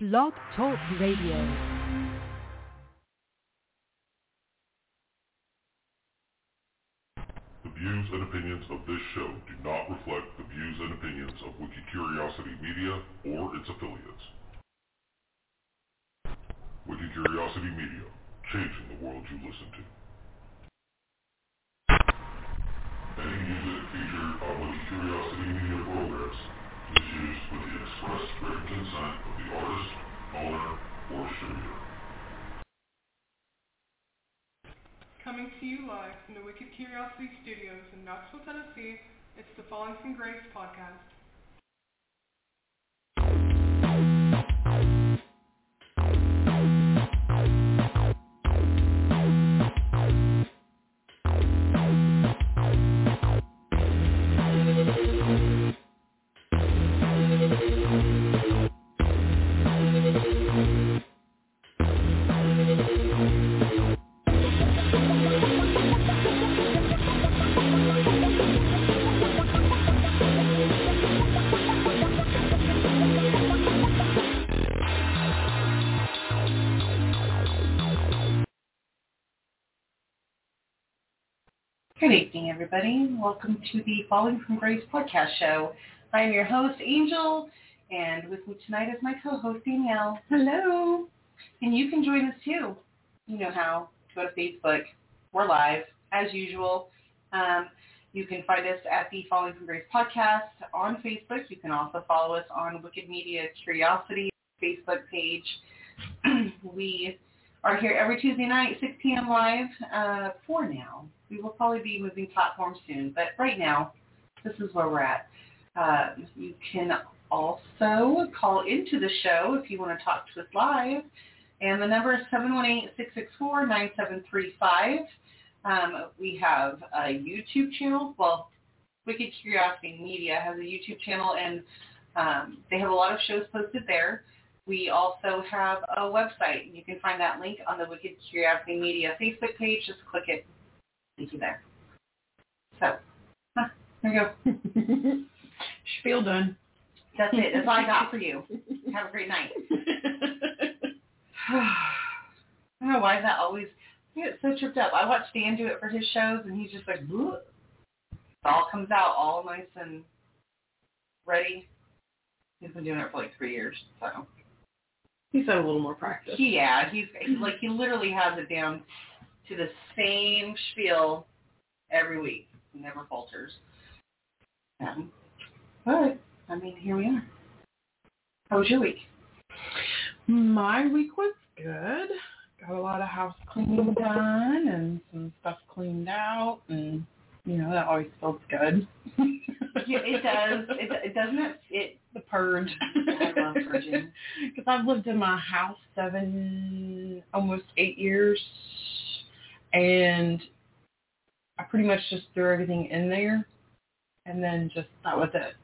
Blog Talk Radio. The views and opinions of this show do not reflect the views and opinions of Wikicuriosity Media or its affiliates. Wikicuriosity Media, changing the world you listen to. Any music featured on Wikicuriosity Media programs is used with the express written consent of the artist, owner, or distributor. Coming to you live from the Wikicuriosity Studios in Knoxville, Tennessee, it's the Falling from Grace podcast. Good evening, everybody. Welcome to the Falling from Grace podcast show. I am your host, Angel, and with me tonight is my co-host, Danielle. Hello. And you can join us, too. You know how. Go to Facebook. We're live, as usual. You can find us at the Falling from Grace podcast on Facebook. You can also follow us on Wicked Media Curiosity Facebook page. We are here every Tuesday night, 6 p.m. live for now. We will probably be moving platforms soon, but right now, this is where we're at. You can also call into the show if you want to talk to us live, and the number is 718-664-9735. We have a YouTube channel. Well, Wicked Curiosity Media has a YouTube channel, and they have a lot of shows posted there. We also have a website. You can find that link on the Wicked Curiosity Media Facebook page. Just click it. Thank you there. So, there you go. Spiel done. That's it. That's all I got for you. Have a great night. I don't know why that always, I get so tripped up. I watch Dan do it for his shows, and he's just like, bleh. It all comes out all nice and ready. He's been doing it for like 3 years, so. He's had a little more practice. Yeah, he literally has it down to the same spiel every week. He never falters. But, I mean, here we are. How was your week? My week was good. Got a lot of house cleaning done and some stuff cleaned out, and, you know, that always feels good. Yeah, it does. It doesn't it? The purge. I love purging. Because I've lived in my house almost 8 years, and I pretty much just threw everything in there, and then just that was it.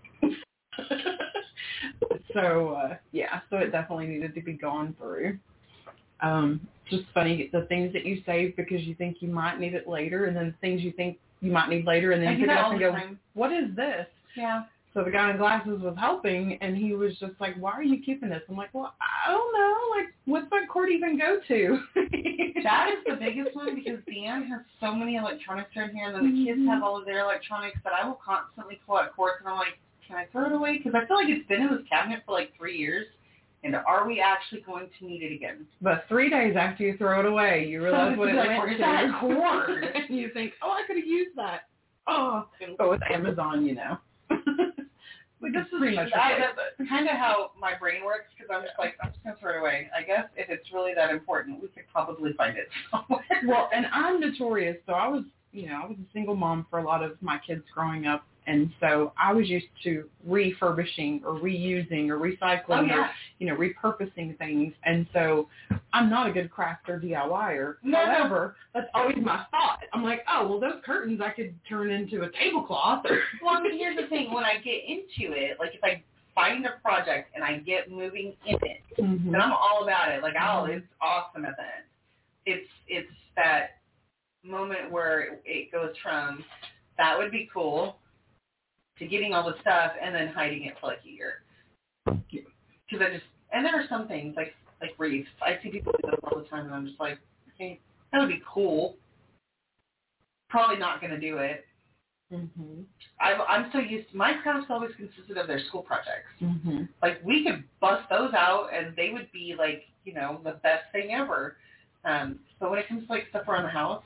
So, so it definitely needed to be gone through. Just funny, the things that you save because you think you might need it later, and then the things you think you might need later, and then you pick it up and go, what is this? Yeah. So the guy in glasses was helping, and he was just like, why are you keeping this? I'm like, well, I don't know. Like, what's that cord even go to? That is the biggest one, because Dan has so many electronics in here, and then the kids have all of their electronics, that I will constantly pull out cords, and I'm like, can I throw it away? Because I feel like it's been in this cabinet for like 3 years, and are we actually going to need it again? But 3 days after you throw it away, you realize what it went to. Where's that cord? And you think, oh, I could have used that. Oh, but with Amazon, you know. But this is pretty much kind of how my brain works, because I'm just like, I'm just going to throw it away. I guess if it's really that important, we could probably find it somewhere. Well, and I'm notorious, so I was a single mom for a lot of my kids growing up, and so I was used to refurbishing or reusing or recycling or, repurposing things, and so I'm not a good crafter DIYer. No. However, that's always my thought. I'm like, oh, well, those curtains I could turn into a tablecloth. Well, I mean, here's the thing. When I get into it, like if I find a project and I get moving in it, then I'm all about it. Like, it's awesome at the end. It's that moment where it goes from, that would be cool, to getting all the stuff and then hiding it for like a year. Because And there are some things like wreaths. I see people do those all the time, and I'm just like, okay, that would be cool. Probably not going to do it. Mm-hmm. I'm so used to, my crafts always consisted of their school projects. Mm-hmm. Like, we could bust those out, and they would be, like, you know, the best thing ever. So when it comes to, like, stuff around the house,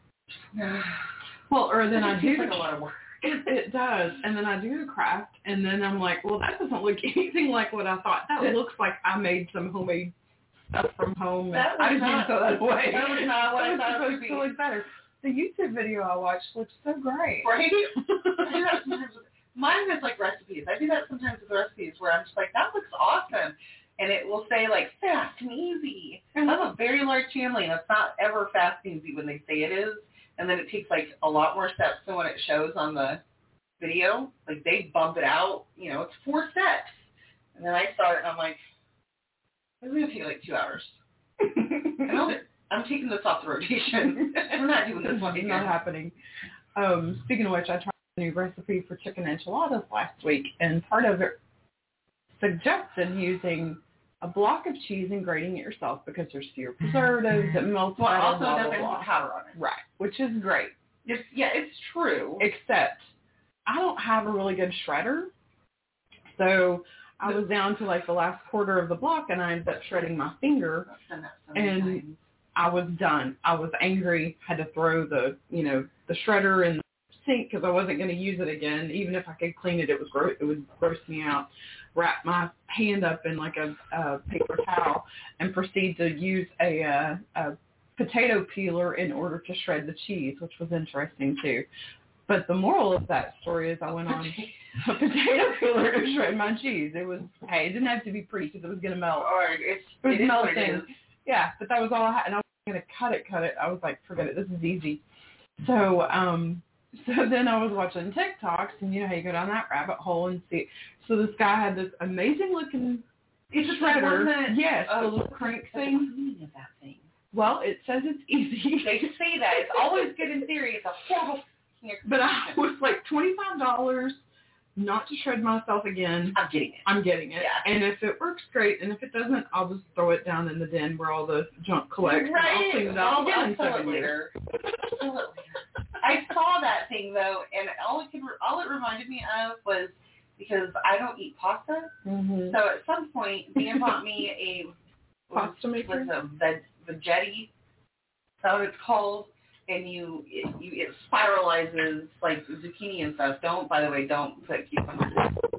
well, or then I do like a lot of work. It does, and then I do the craft, and then I'm like, well, that doesn't look anything like what I thought. That looks like I made some homemade stuff from home, and I just need to throw that away. That was not what I thought it would be. Supposed to look better. The YouTube video I watched looks so great. Right? I do that sometimes with, mine is like recipes. I do that sometimes with recipes where I'm just like, that looks awesome. And it will say, like, fast and easy. I have a very large family, and it's not ever fast and easy when they say it is. And then it takes, like, a lot more steps than what it shows on the video. Like, they bump it out. You know, it's 4 steps. And then I start, and I'm like, it's going to take, like, 2 hours. I'm taking this off the rotation. We're not doing this one again. It's not happening. Speaking of which, I tried a new recipe for chicken enchiladas last week, and part of it suggested using a block of cheese and grating it yourself because there's fewer preservatives, it melts better, also blah, doesn't blah, have powder on it. Right, which is great. It's true. Except I don't have a really good shredder, so I was down to like the last quarter of the block, and I ended up shredding my finger, and I was done. I was angry, had to throw the shredder in the sink because I wasn't going to use it again. Even if I could clean it, it would gross me out. Wrap my hand up in like a paper towel and proceed to use a potato peeler in order to shred the cheese, which was interesting too. But the moral of that story is I went on a potato peeler to shred my cheese. It didn't have to be pretty because it was going to melt. It was melting. Yeah, but that was all I had. And I was going to cut it. I was like, forget it. This is easy. So then I was watching TikToks, and you know how you go down that rabbit hole and see. So this guy had this amazing looking shredder. Yes, the little crank thing. What's the meaning of that thing? Well, it says it's easy. They say that. It's always good in theory. It's a horrible. But I was like $25 not to shred myself again. I'm getting it. Yeah. And if it works, great. And if it doesn't, I'll just throw it down in the den where all the junk collects. Right. And I'll clean it up again in 7 years. I saw that thing though, and all it reminded me of was because I don't eat pasta. Mm-hmm. So at some point, Dan bought me a pasta maker. Was a veggetti. That's what it's called. And it spiralizes like zucchini and stuff. Don't put cucumbers.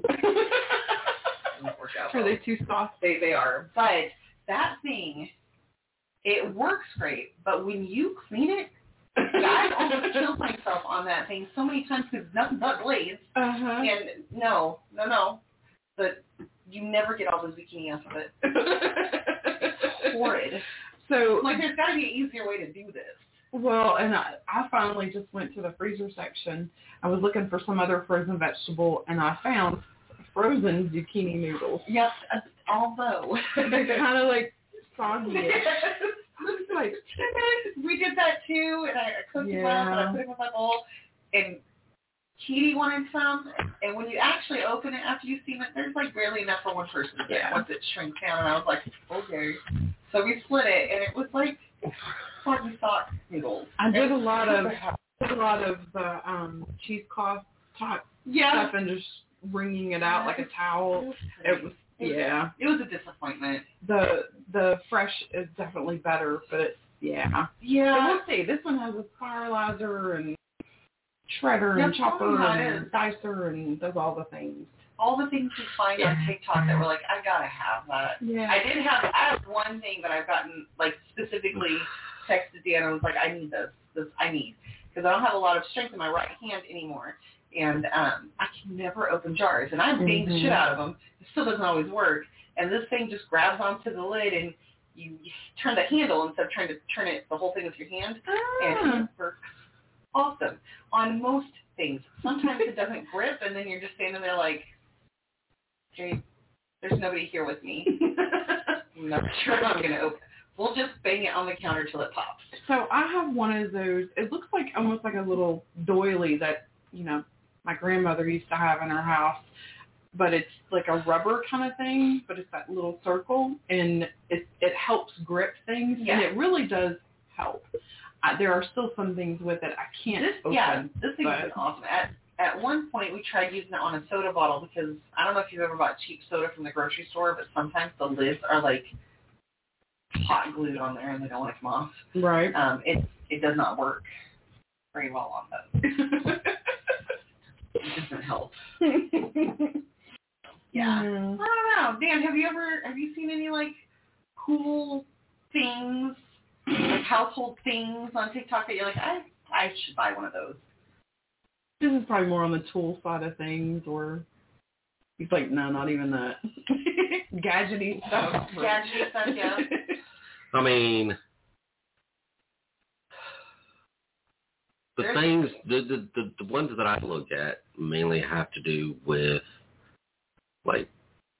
Are they too soft? They are. But that thing, it works great. But when you clean it, I almost killed myself on that thing so many times because it's nothing but blades. Uh-huh. And no. But you never get all the zucchini off of it. It's horrid. So, like, there's got to be an easier way to do this. Well, and I finally just went to the freezer section. I was looking for some other frozen vegetable, and I found frozen zucchini noodles. Yes, although they're kind of like soggy. Like, we did that too, and I cooked them up, and I put them in my bowl, and Katie wanted some, and when you actually open it after you steam it, there's like barely enough for one person once it shrinks down, and I was like, okay. So we split it, and it was like soggy sock noodles. I did a lot of cheesecloth type stuff and just wringing it out like a towel. It was a disappointment. The fresh is definitely better, but yeah. But we'll see. This one has a spiralizer and shredder and chopper and dicer and does all the things. All the things you find on TikTok that were like, I gotta have that. Yeah. I have one thing that I've gotten, like, specifically texted Dan. I was like, I need this. I need. Because I don't have a lot of strength in my right hand anymore. And I can never open jars. And I've banged the shit out of them. It still doesn't always work. And this thing just grabs onto the lid and you turn the handle instead of trying to turn it, the whole thing with your hand. And it works awesome on most things. Sometimes it doesn't grip, and then you're just standing there like, okay, there's nobody here with me. I'm not sure I'm going to open it. We'll just bang it on the counter till it pops. So I have one of those. It looks like almost like a little doily that, you know, my grandmother used to have in her house. but it's like a rubber kind of thing, but it's that little circle, and it helps grip things, and it really does help. There are still some things with it I can't open. Yeah, this thing is awesome. At one point, we tried using it on a soda bottle because I don't know if you've ever bought cheap soda from the grocery store, but sometimes the lids are like hot glued on there and they don't want to come off. Right. It does not work very well on those. It doesn't help. Yeah. I don't know. Dan, have you seen any like cool things, like household things on TikTok that you're like, I should buy one of those? This is probably more on the tool side of things, or he's like, no, not even that. Gadgety stuff. Gadgety stuff, yeah. I mean, the ones that I look at mainly have to do with, like,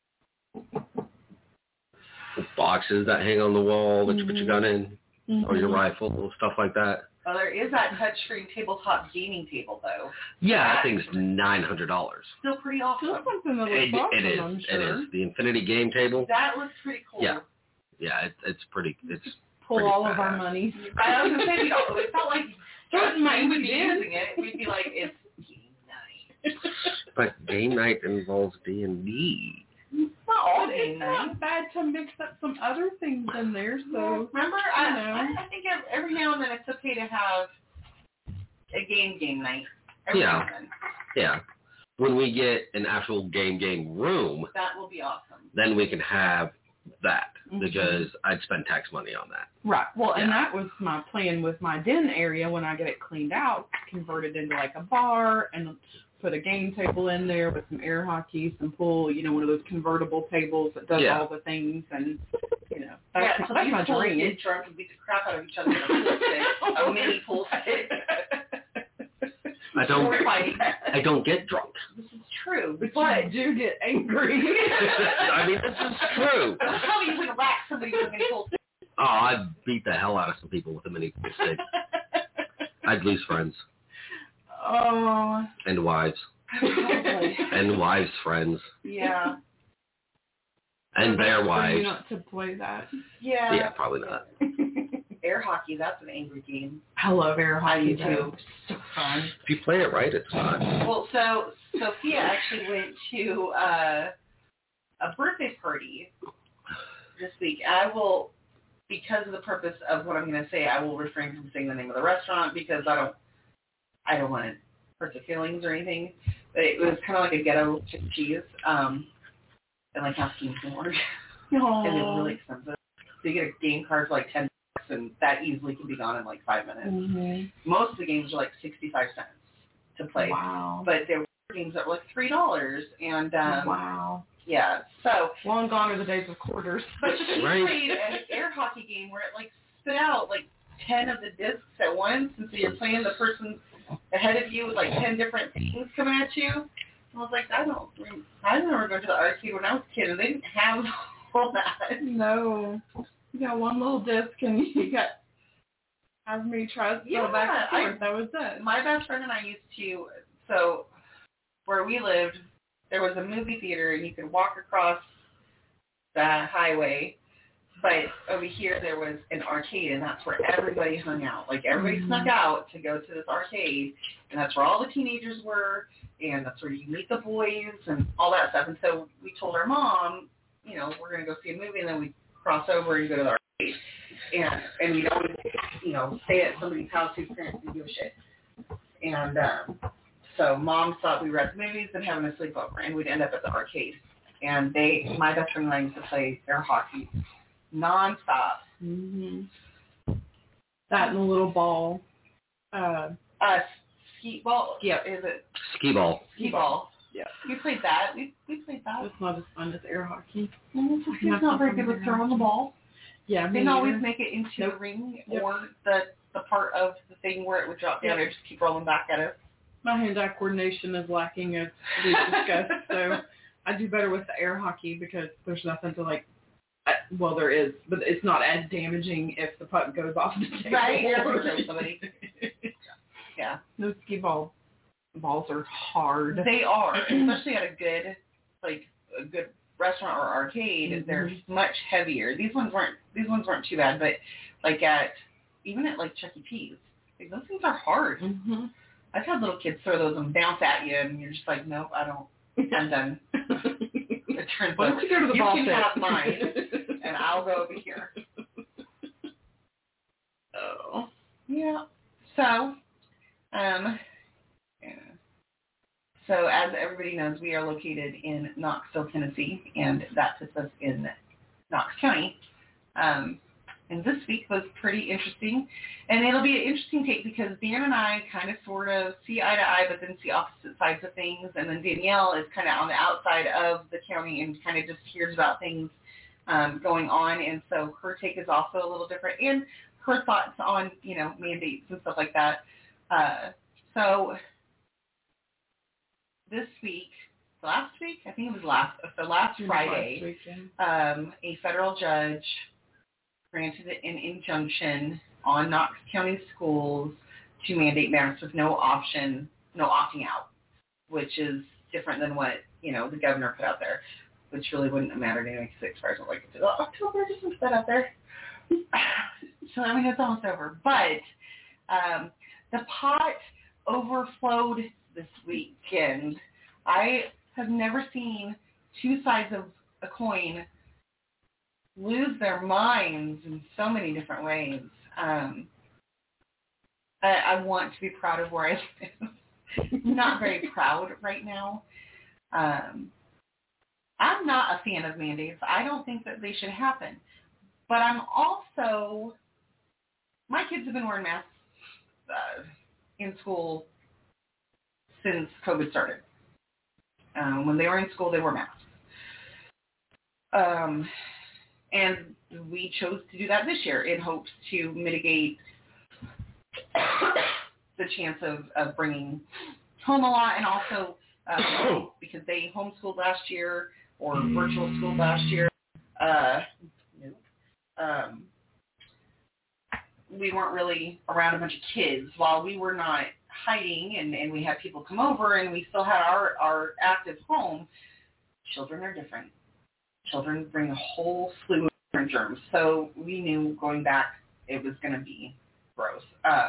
boxes that hang on the wall that you put your gun in, or your rifle, stuff like that. Well, there is that touchscreen tabletop gaming table, though. Yeah, that thing's $900. Still pretty awesome. Still something that looks awesome, it is. I'm sure. It is. The Infinity game table. That looks pretty cool. Yeah. Yeah, it's pretty. It's pull pretty all badass. of our money. I was going to say, it's not like we would be using it. We'd be like, it's game night. But game night involves D&D. It's not all But game it's night. not bad to mix up some other things in there. So Remember, I think every now and then it's okay to have a game night. Every now and then. Yeah. When we get an actual game room, That will be awesome. then we can have that, because I'd spend tax money on that. right. Well, and Yeah. that was my plan with my den area when I get it cleaned out, convert it into like a bar and put a game table in there with some air hockey, some pool, one of those convertible tables that does all the things, and that's so my dream. Get drunk and beat the crap out of each other with a pool stick, a mini pool stick. I don't get drunk. This is true, But you do get angry. I mean, this is true. Tell me you would whack somebody with a mini pool stick. Oh, I'd beat the hell out of some people with a mini pool stick. I'd lose friends. Oh. And wives. Probably. And wives' friends. Yeah. And their For wives. you not to play that. Yeah. Yeah, probably not. Air hockey, that's an angry game. I love air hockey do too. So fun. If you play it right, it's not. Well, so Sophia actually went to a birthday party this week. I will, because of the purpose of what I'm going to say, I will refrain from saying the name of the restaurant because I don't want to hurt the feelings or anything. But it was kind of like a ghetto chicken cheese, and like half King Award. And it's really expensive. So you get a game card for like $10, and that easily can be gone in like 5 minutes. Mm-hmm. Most of the games are like 65 cents to play. Wow. But there were games that were like $3, and wow. yeah. So Long gone are the days of quarters. but she Right. played an air hockey game where it like spit out like 10 of the discs at once, and so you're playing the person ahead of you with like 10 different things coming at you. And I was like, I remember going to the arcade when I was a kid, and they didn't have all that. No. You got one little disc and you got however many tries to go back and forth. That was it. My best friend and I used to, so where we lived, there was a movie theater and you could walk across the highway, but over here there was an arcade, and that's where everybody hung out. Like everybody snuck out to go to this arcade, and that's where all the teenagers were, and that's where you meet the boys and all that stuff. And so we told our mom, we're going to go see a movie, and then we cross over and go to the arcade. And we'd always, stay at somebody's house whose parents didn't give a shit. And so Mom thought we were at the movies and having a sleepover, and we'd end up at the arcade. And my best friend and I used to play air hockey nonstop. Mm-hmm. That and a little ball. Skee ball. Yeah. Is it? Skee ball. Skee ball. Yeah. We played that. We played that. It's not as fun as air hockey. He's not very good with throwing the ball. Yeah, They didn't always make it into the ring Yep. or the part of the thing where it would drop down and just keep rolling back at us. My hand-eye coordination is lacking, as we discussed, so I do better with the air hockey because there's nothing to well, there is, but it's not as damaging if the puck goes off the table. Right, you're going to kill somebody. Yeah. Those skee balls are hard. They are, especially at a good like a good restaurant or arcade, they're much heavier. These ones weren't too bad, but like even at like Chuck E. Cheese, like, those things are hard. I've had little kids throw those and bounce at you, and you're just like, nope, I don't. I'm done. It turns Why don't you go to the ball pit? You can have mine, and I'll go over here. Oh. Yeah. So, So as everybody knows, we are located in Knoxville, Tennessee, and that puts us in Knox County. And this week was pretty interesting. And it'll be an interesting take because Dan and I kind of sort of see eye to eye, but then see opposite sides of things. And then Danielle is kind of on the outside of the county and kind of just hears about things going on. And so her take is also a little different. And her thoughts on, mandates and stuff like that. So this week, last week, I think it was last Friday, Last week, yeah. A federal judge granted an injunction on Knox County schools to mandate masks with no opting out, which is different than what, the governor put out there, which really wouldn't have mattered anyway because it expires like October, just put that out there. So, it's almost over. But the pot overflowed this weekend. I have never seen two sides of a coin lose their minds in so many different ways. I want to be proud of where I live. Not very proud right now. I'm not a fan of mandates. I don't think that they should happen. But I'm also, my kids have been wearing masks in school since COVID started. When they were in school, they wore masks. And we chose to do that this year in hopes to mitigate the chance of bringing home a lot, and also because they homeschooled last year or virtual schooled last year. We weren't really around a bunch of kids while we were not hiding, and we had people come over, and we still had our active home. Children are different. Children bring a whole slew of different germs. So we knew going back it was going to be gross.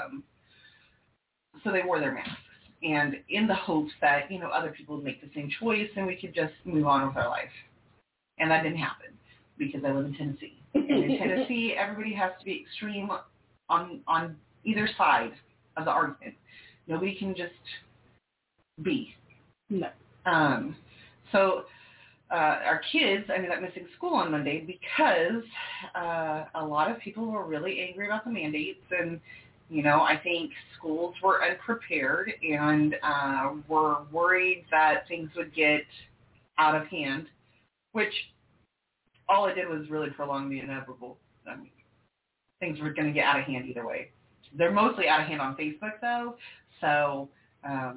So they wore their masks. And in the hopes that, other people would make the same choice and we could just move on with our life. And that didn't happen because I live in Tennessee. And in Tennessee, everybody has to be extreme on either side of the argument. Nobody can just be. No. So our kids ended up missing school on Monday because a lot of people were really angry about the mandates, and I think schools were unprepared and were worried that things would get out of hand, which all it did was really prolong the inevitable. Things were going to get out of hand either way. They're mostly out of hand on Facebook, though, so I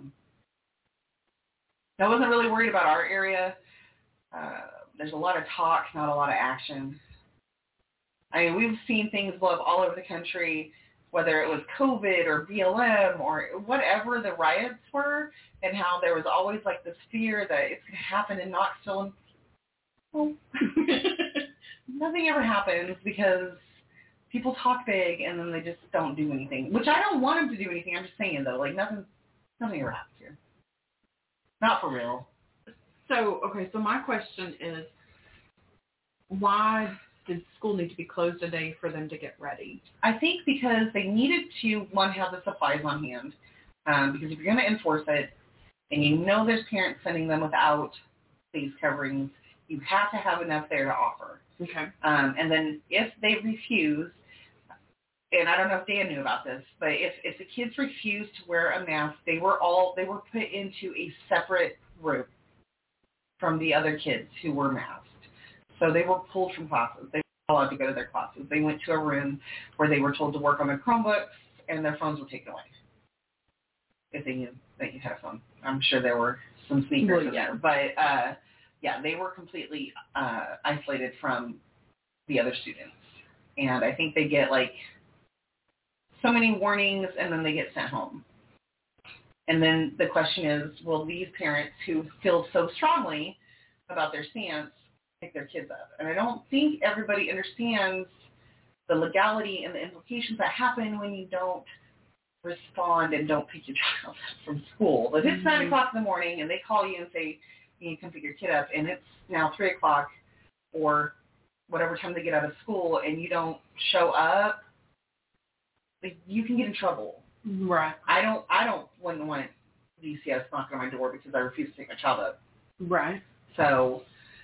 wasn't really worried about our area. There's a lot of talk, not a lot of action. I mean, we've seen things blow up all over the country, whether it was COVID or BLM or whatever the riots were, and how there was always like this fear that it's going to happen in Knoxville. And, nothing ever happens because people talk big and then they just don't do anything, which I don't want them to do anything. I'm just saying, though, like nothing ever happens here. Not for real. So my question is, why did school need to be closed a day for them to get ready? I think because they needed to, one, have the supplies on hand. Because if you're going to enforce it, and there's parents sending them without face coverings, you have to have enough there to offer. Okay. And then if they refuse, and I don't know if Dan knew about this, but if the kids refused to wear a mask, they were put into a separate room from the other kids who were masked. So they were pulled from classes. They were allowed to go to their classes. They went to a room where they were told to work on their Chromebooks, and their phones were taken away. If they knew that you had a phone. I'm sure there were some sneakers in there. But, they were completely isolated from the other students. And I think they get, so many warnings, and then they get sent home. And then the question is, will these parents who feel so strongly about their stance, pick their kids up. And I don't think everybody understands the legality and the implications that happen when you don't respond and don't pick your child up from school. If it's 9 o'clock in the morning and they call you and say, you need to come pick your kid up, and it's now 3 o'clock or whatever time they get out of school, and you don't show up, like, you can get in trouble. Right. Wouldn't want DCS knocking on my door because I refuse to take my child up. Right. So,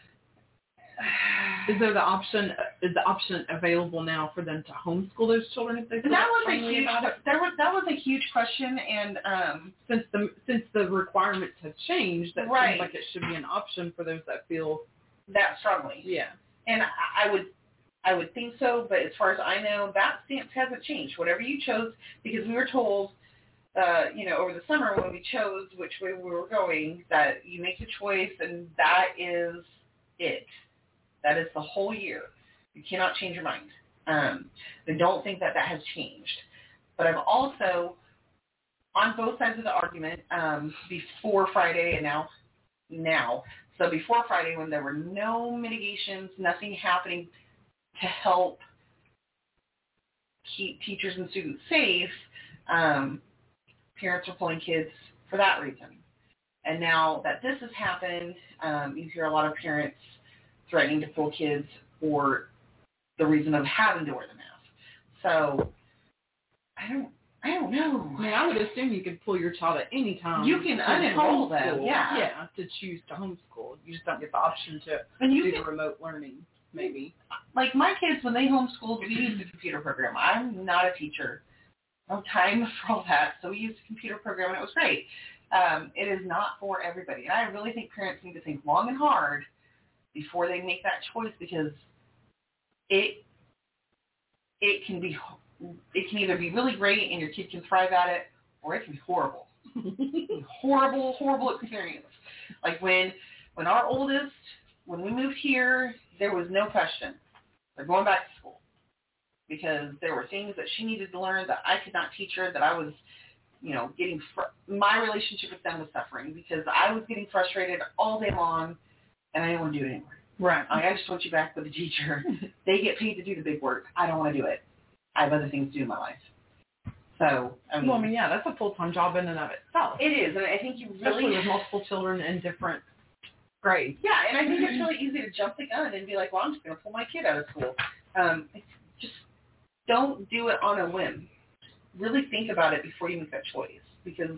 is the option available now for them to homeschool those children if they feel strongly about it? That was a huge question, and since the requirements have changed, that right. seems like it should be an option for those that feel that strongly. Yeah. And I would think so, but as far as I know, that stance hasn't changed. Whatever you chose, because we were told, over the summer when we chose which way we were going, that you make a choice, and that is it. That is the whole year. You cannot change your mind. I don't think that has changed. But I've also, on both sides of the argument, before Friday and now. So before Friday, when there were no mitigations, nothing happening to help keep teachers and students safe, parents are pulling kids for that reason. And now that this has happened, you hear a lot of parents threatening to pull kids for the reason of having to wear the mask. So I don't know. I mean, I would assume you could pull your child at any time. You can unenroll them, yeah, to choose to homeschool. You just don't get the option to do the remote learning, maybe. Like my kids, when they homeschooled, we used a computer program. I'm not a teacher. No time for all that. So we used a computer program, and it was great. It is not for everybody. And I really think parents need to think long and hard before they make that choice, because it can either be really great and your kid can thrive at it, or it can be horrible. horrible experience. Like when our oldest, when we moved here, there was no question. They're going back to school, because there were things that she needed to learn that I could not teach her, that I was, my relationship with them was suffering because I was getting frustrated all day long, and I didn't want to do it anymore. Right. I just want you back with the teacher. They get paid to do the big work. I don't want to do it. I have other things to do in my life. So, that's a full-time job in and of itself. It is, and I think you really... Especially with multiple children in different grades. Yeah, and I think it's really easy to jump the gun and be like, well, I'm just going to pull my kid out of school. Just don't do it on a whim. Really think about it before you make that choice, because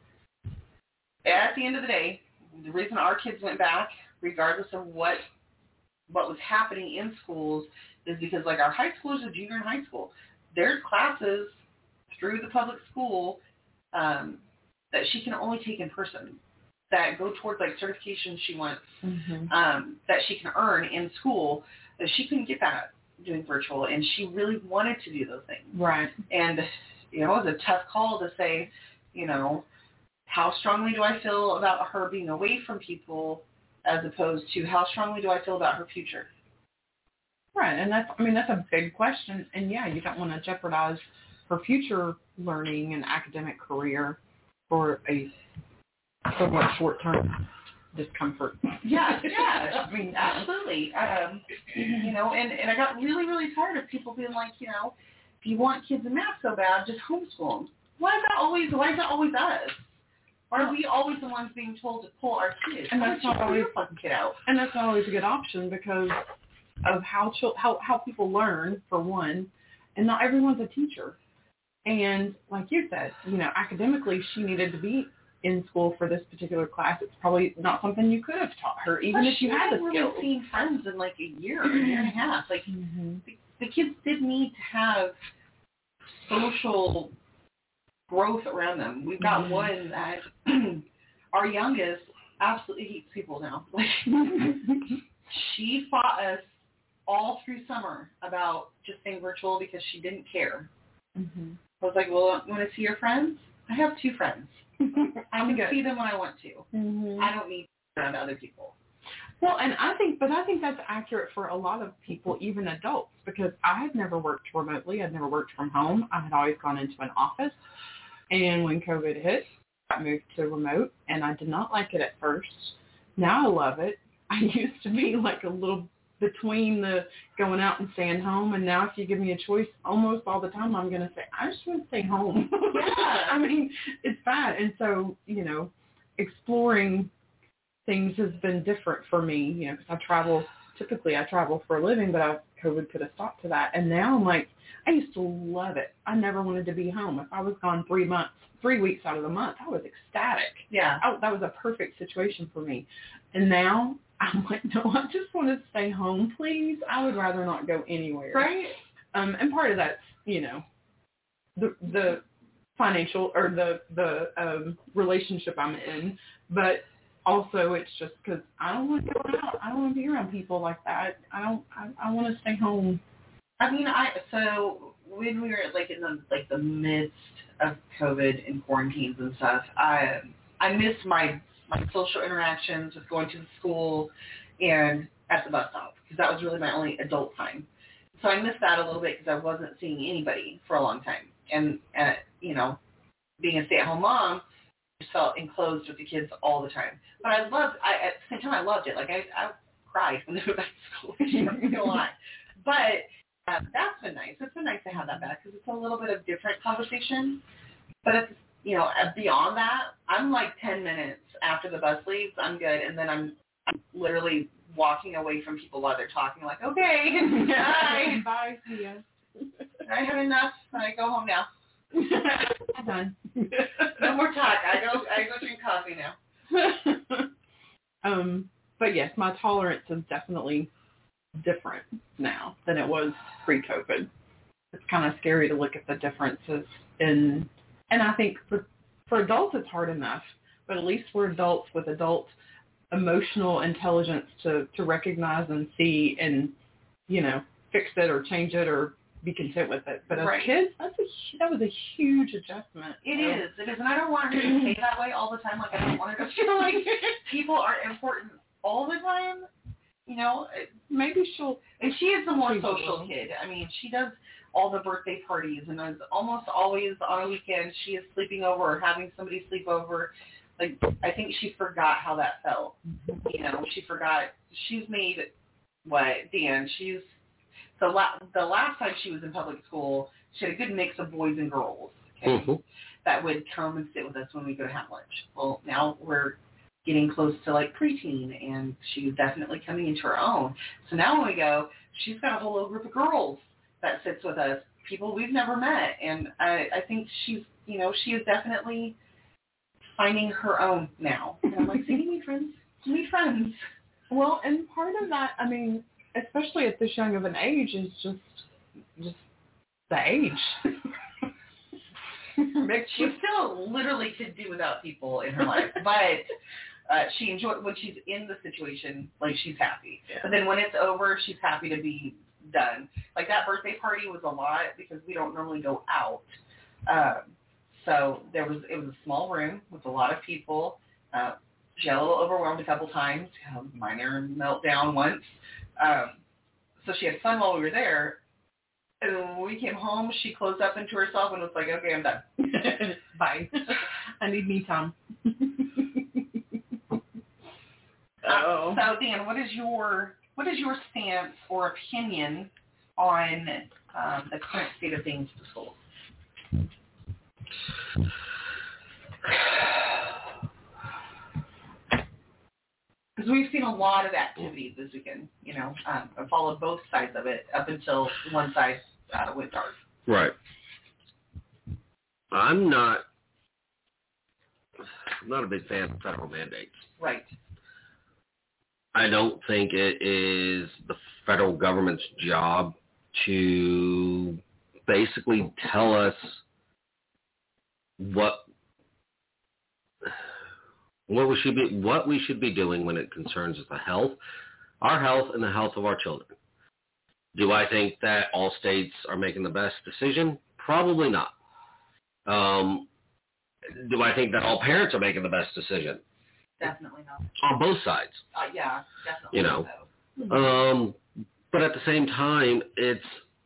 at the end of the day, the reason our kids went back, regardless of what was happening in schools, is because, like, our high schoolers are junior in high school. There's classes through the public school that she can only take in person, that go towards, like, certifications she wants, that she can earn in school, that she couldn't get that doing virtual, and she really wanted to do those things. Right. And, it was a tough call to say, how strongly do I feel about her being away from people, as opposed to how strongly do I feel about her future? Right, and that's a big question. And yeah, you don't want to jeopardize her future learning and academic career for a somewhat short-term discomfort. Yeah, absolutely. And I got really, really tired of people being like, if you want kids in math so bad, just homeschool them. Why is that always us? Why are we always the ones being told to pull our kids? And that's not always fucking kid out. And that's not always a good option, because of how people learn, for one, and not everyone's a teacher. And like you said, academically, she needed to be in school for this particular class. It's probably not something you could have taught her, even if you had the skills. She hadn't really seen friends in like a year and a half. Like the kids did need to have social growth around them. We've got one that our youngest absolutely hates people now. Like she fought us all through summer about just staying virtual because she didn't care. I was like, well, you want to see your friends? I have 2 friends. I can see them when I want to. I don't need to be around other people. Well, and I think that's accurate for a lot of people, even adults, because I had never worked remotely. I'd never worked from home. I had always gone into an office. And when COVID hit, I moved to remote, and I did not like it at first. Now I love it. I used to be like a little between the going out and staying home, and now if you give me a choice, almost all the time I'm going to say, I just want to stay home. Yeah. I mean, it's bad. And so, exploring things has been different for me, because typically I travel for a living, but COVID put a stop to that. And now I'm like, I used to love it. I never wanted to be home. If I was gone 3 weeks out of the month, I was ecstatic. Yeah. That was a perfect situation for me. And now I'm like, no, I just want to stay home, please. I would rather not go anywhere. Right. And part of that's, the financial or the relationship I'm in, but also it's just because I don't want to go out. I don't want to be around people like that. I want to stay home. I mean, so when we were like in the midst of COVID and quarantines and stuff, I missed my social interactions with going to the school and at the bus stop, because that was really my only adult time. So I missed that a little bit because I wasn't seeing anybody for a long time. And being a stay-at-home mom, I just felt enclosed with the kids all the time. But at the same time, I loved it. Like, I cried when they went back to school. I'm not gonna lie. But that's been nice. It's been nice to have that back because it's a little bit of different conversation. But it's, beyond that, I'm like 10 minutes after the bus leaves, I'm good, and then I'm literally walking away from people while they're talking. Like, okay, bye, bye, see ya. I had enough. I go home now. I'm done. No more talk. I go drink coffee now. But yes, my tolerance is definitely different now than it was pre-COVID. It's kind of scary to look at the differences and I think for adults it's hard enough, but at least we're adults with adult emotional intelligence to recognize and see and, fix it or change it or be content with it. But as kids, that was a huge adjustment. It is, and I don't want her to stay that way all the time. Like, I don't want her to feel like people are important all the time. Maybe she'll... And she is the more social kid. I mean, she does all the birthday parties, and is almost always on a weekend she is sleeping over or having somebody sleep over. Like, I think she forgot how that felt. She forgot. She's made, Dan, the last time she was in public school, she had a good mix of boys and girls, that would come and sit with us when we go to have lunch. Well, now we're getting close to like preteen, and she's definitely coming into her own. So now when we go, she's got a whole little group of girls that sits with us, people we've never met, and I think she's, she is definitely finding her own now. And I'm like, so you need friends. You need friends. Well, and part of that, I mean, especially at this young of an age, is just the age. She still literally could do without people in her life, but she enjoys when she's in the situation. Like, she's happy, but then when it's over, she's happy to be done. Like, that birthday party was a lot because we don't normally go out. So it was a small room with a lot of people. She got a little overwhelmed a couple times, minor meltdown once. So she had fun while we were there. And when we came home, she closed up into herself and was like, okay, I'm done. Bye. I need me time. So, Dan, what is your stance or opinion on the current state of things to schools? Because we've seen a lot of activities this weekend. I followed both sides of it up until one side went dark. Right. I'm not a big fan of federal mandates. Right. I don't think it is the federal government's job to basically tell us what we should be doing when it concerns our health and the health of our children. Do I think that all states are making the best decision? Probably not. Do I think that all parents are making the best decision? Definitely not. On both sides. Yeah, definitely. But at the same time, it's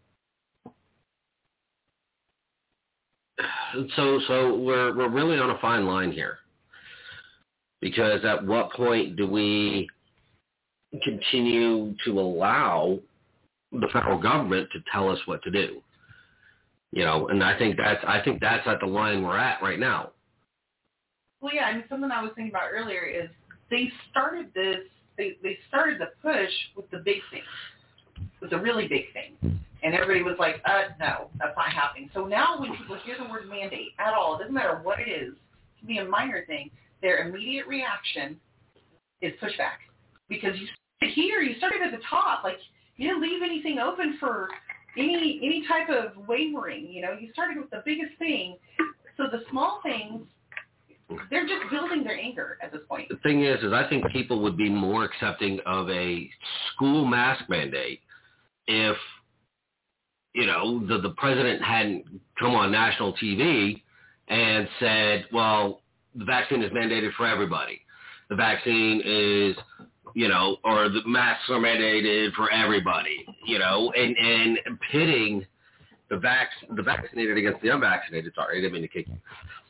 so we're really on a fine line here, because at what point do we continue to allow the federal government to tell us what to do. And I think that's at the line we're at right now. Well, yeah, and something I was thinking about earlier is they started this. They started the push with the big things, with the really big things, and everybody was like, no, that's not happening. So now when people hear the word mandate at all, it doesn't matter what it is, it can be a minor thing, their immediate reaction is pushback. Because you started at the top, like you didn't leave anything open for any type of wavering, You started with the biggest thing. So the small things, they're just building their anger at this point. The thing is I think people would be more accepting of a school mask mandate if, the president hadn't come on national TV and said, well, the vaccine is mandated for everybody. The vaccine is, or the masks are mandated for everybody, and pitting the vaccinated against the unvaccinated. Sorry, I didn't mean to kick you.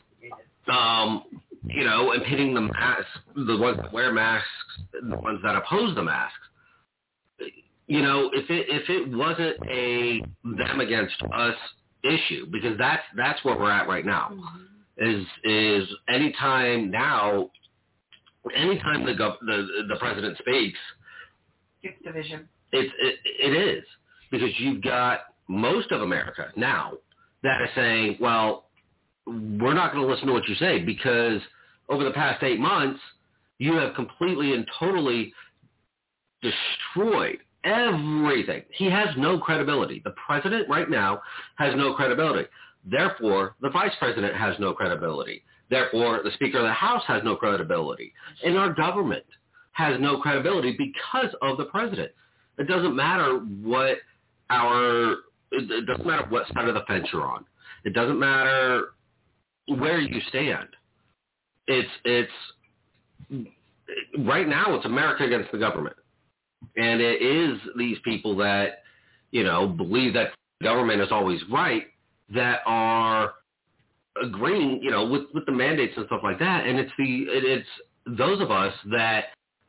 And pitting the ones that wear masks, the ones that oppose the masks. If it wasn't a them against us issue, because that's where we're at right now, is anytime the president speaks, it's division. It is, because you've got most of America now that is saying, well, we're not going to listen to what you say, because over the past 8 months, you have completely and totally destroyed everything. He has no credibility. The president right now has no credibility. Therefore, the vice president has no credibility. Therefore, the Speaker of the House has no credibility. And our government has no credibility because of the president. It doesn't matter what it doesn't matter what side of the fence you're on. It doesn't matter where you stand. It's right now it's America against the government. And it is these people that, believe that the government is always right that are agreeing, with the mandates and stuff like that. And it's those of us that,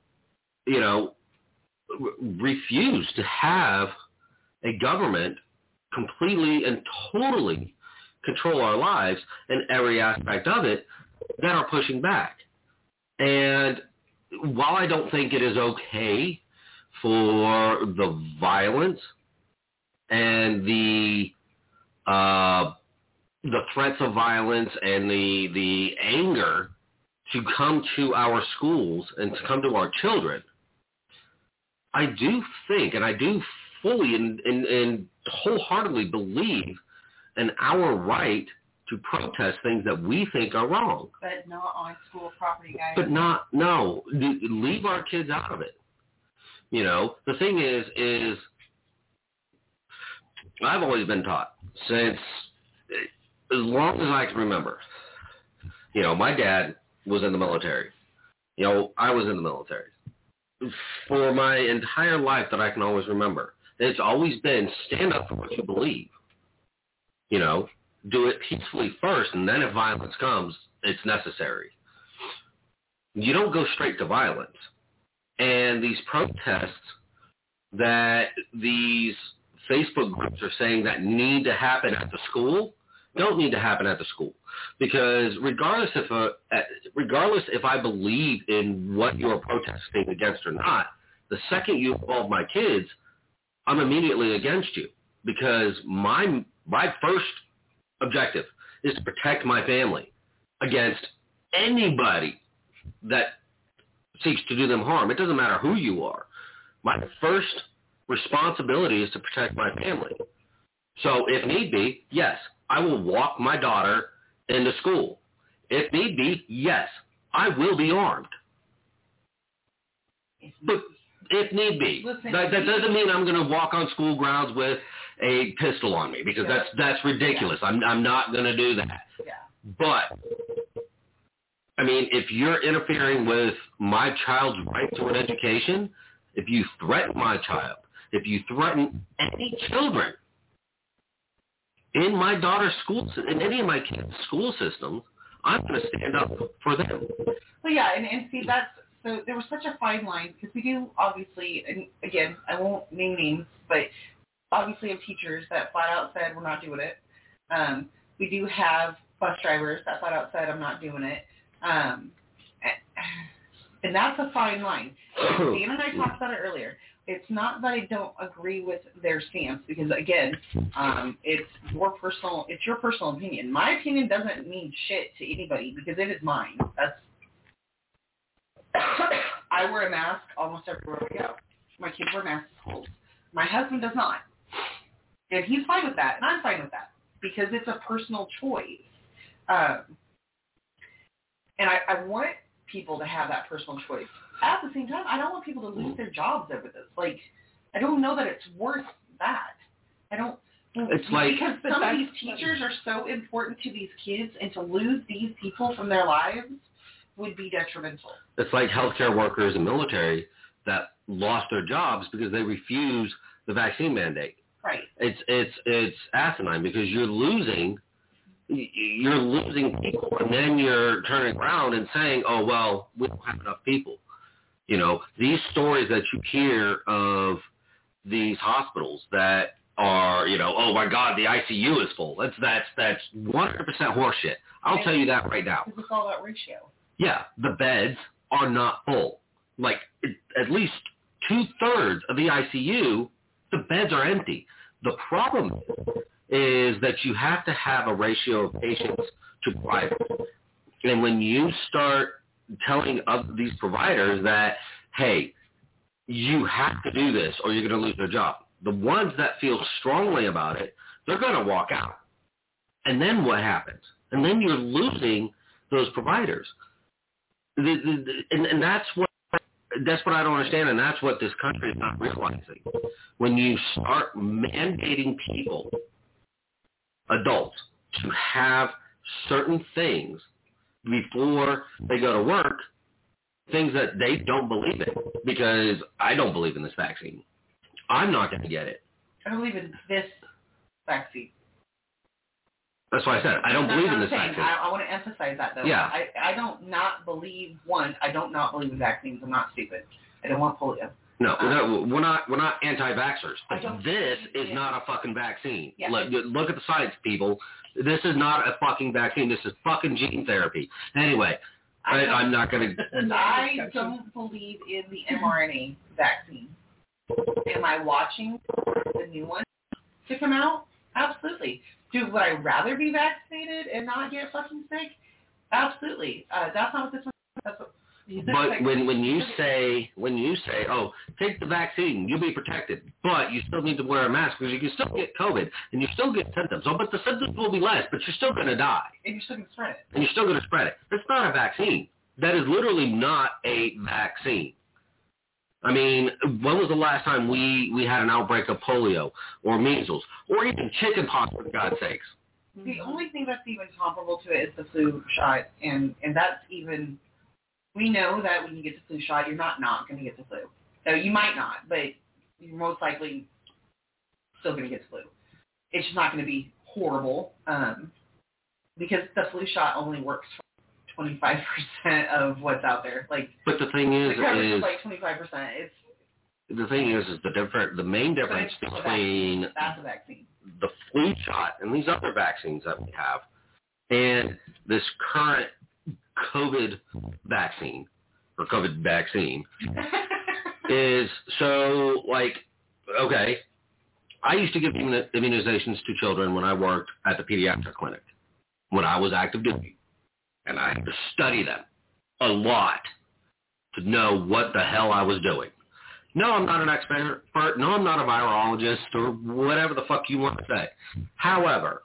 refuse to have a government completely and totally control our lives and every aspect of it that are pushing back. And while I don't think it is okay for the violence and the threats of violence and the anger to come to our schools and to come to our children, I do think, and I do fully and wholeheartedly believe in our right to protest things that we think are wrong. But not on school property, guys. But leave our kids out of it. The thing is I've always been taught since as long as I can remember. My dad was in the military. I was in the military. For my entire life that I can always remember, it's always been stand up for what you believe. Do it peacefully first, and then if violence comes, it's necessary. You don't go straight to violence. And these protests that these Facebook groups are saying that need to happen at the school don't need to happen at the school, because regardless if I believe in what you're protesting against or not, the second you involve my kids, I'm immediately against you, because my first objective is to protect my family against anybody that seeks to do them harm. It doesn't matter who you are. My first responsibility is to protect my family. So if need be, yes, I will walk my daughter into school. If need be, yes, I will be armed. But if need be. That doesn't mean I'm going to walk on school grounds with a pistol on me, because that's ridiculous. Yeah. I'm not going to do that. Yeah. But, if you're interfering with my child's right to an education, if you threaten my child, if you threaten any children in my daughter's school, in any of my kids' school systems, I'm going to stand up for them. Well, yeah, and see, that's So there was such a fine line because we do obviously, and again, I won't name names, but obviously have teachers that flat out said we're not doing it. We do have bus drivers that flat out said I'm not doing it. And that's a fine line. Dan and I talked about it earlier. It's not that I don't agree with their stance because, again, it's your personal opinion. My opinion doesn't mean shit to anybody because it is mine. I wear a mask almost everywhere we go. My kids wear masks at schools. My husband does not. And he's fine with that, and I'm fine with that because it's a personal choice. And I want people to have that personal choice. At the same time, I don't want people to lose their jobs over this. Like, I don't know that it's worth that. I don't. It's like because some of these teachers are so important to these kids, and to lose these people from their lives would be detrimental. It's like healthcare workers and military that lost their jobs because they refused the vaccine mandate. Right. It's asinine because you're losing people, and then you're turning around and saying, oh, well, we don't have enough people. You know, these stories that you hear of these hospitals that are, you know, oh, my God, the ICU is full. That's 100% horseshit. I'll tell you that right now. It's all about ratio. Yeah, the beds are not full. Like, at least 2/3 of the ICU, the beds are empty. The problem is that you have to have a ratio of patients to providers. And when you start telling these providers that, hey, you have to do this or you're going to lose their job, the ones that feel strongly about it, they're going to walk out. And then what happens? And then you're losing those providers. And that's what I don't understand, and that's what this country is not realizing. When you start mandating people, adults, to have certain things before they go to work, things that they don't believe in, because I don't believe in this vaccine. I'm not going to get it. I don't believe in this vaccine. That's why I said I don't believe in this vaccine. I want to emphasize that, though. Yeah. I don't not believe in vaccines. I'm not stupid. I don't want polio. No, we're not anti-vaxxers. But this is not a fucking vaccine. Yeah. Look at the science, people. This is not a fucking vaccine. This is fucking gene therapy. Anyway, I'm not going to... I don't believe in the mRNA vaccine. Am I watching the new one to come out? Absolutely. Would I rather be vaccinated and not get fucking sick? Absolutely. That's not what this one... That's what, but when you say, oh, take the vaccine, you'll be protected, but you still need to wear a mask because you can still get COVID and you still get symptoms. Oh, but the symptoms will be less, but you're still going to die. And you're still going to spread it. And you're still going to spread it. That's not a vaccine. That is literally not a vaccine. I mean, when was the last time we had an outbreak of polio or measles or even chicken pox, for God's sakes? The only thing that's even comparable to it is the flu shot, and that's even... We know that when you get the flu shot, you're not going to get the flu. So you might not, but you're most likely still going to get the flu. It's just not going to be horrible because the flu shot only works for 25% of what's out there. But the thing is like 25%. The thing is the main difference between that's a vaccine. The flu shot and these other vaccines that we have and this current COVID vaccine is so okay, I used to give immunizations to children when I worked at the pediatric clinic when I was active duty, and I had to study them a lot to know what the hell I was doing. No, I'm not an expert. No, I'm not a virologist or whatever the fuck you want to say. However,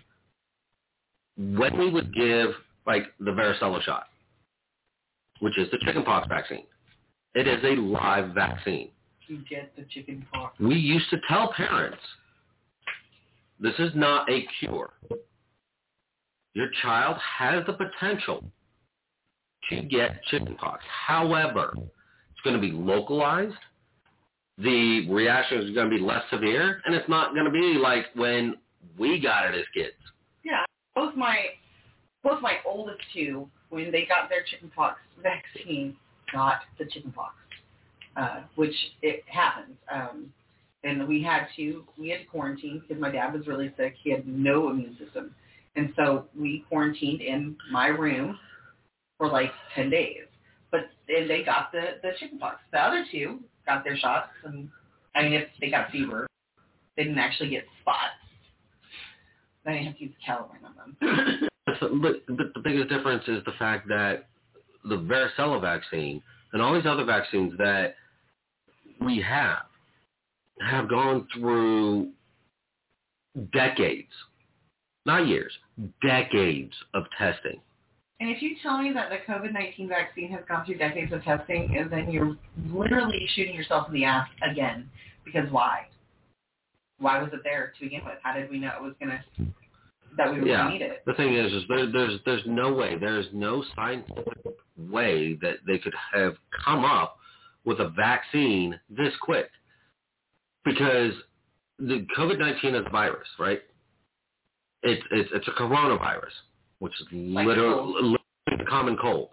when we would give the varicella shot, which is the chickenpox vaccine. It is a live vaccine. You get the chickenpox. We used to tell parents, this is not a cure. Your child has the potential to get chickenpox. However, it's going to be localized. The reaction is going to be less severe, and it's not going to be like when we got it as kids. Yeah, both my oldest two, when they got their chickenpox vaccine, got the chickenpox, which it happens. And we had to quarantine because my dad was really sick. He had no immune system. And so we quarantined in my room for like 10 days. And they got the chickenpox. The other two got their shots, and I mean, if they got fever, they didn't actually get spots. Then I have to use Calamine on them. But the biggest difference is the fact that the varicella vaccine and all these other vaccines that we have gone through decades, not years, decades of testing. And if you tell me that the COVID-19 vaccine has gone through decades of testing, and then you're literally shooting yourself in the ass again, because why? Why was it there to begin with? How did we know it was that we were going to need it? The thing is there's no way, there's no scientific way that they could have come up with a vaccine this quick, because the COVID-19 is a virus, right? It's a coronavirus, which is literally a common cold.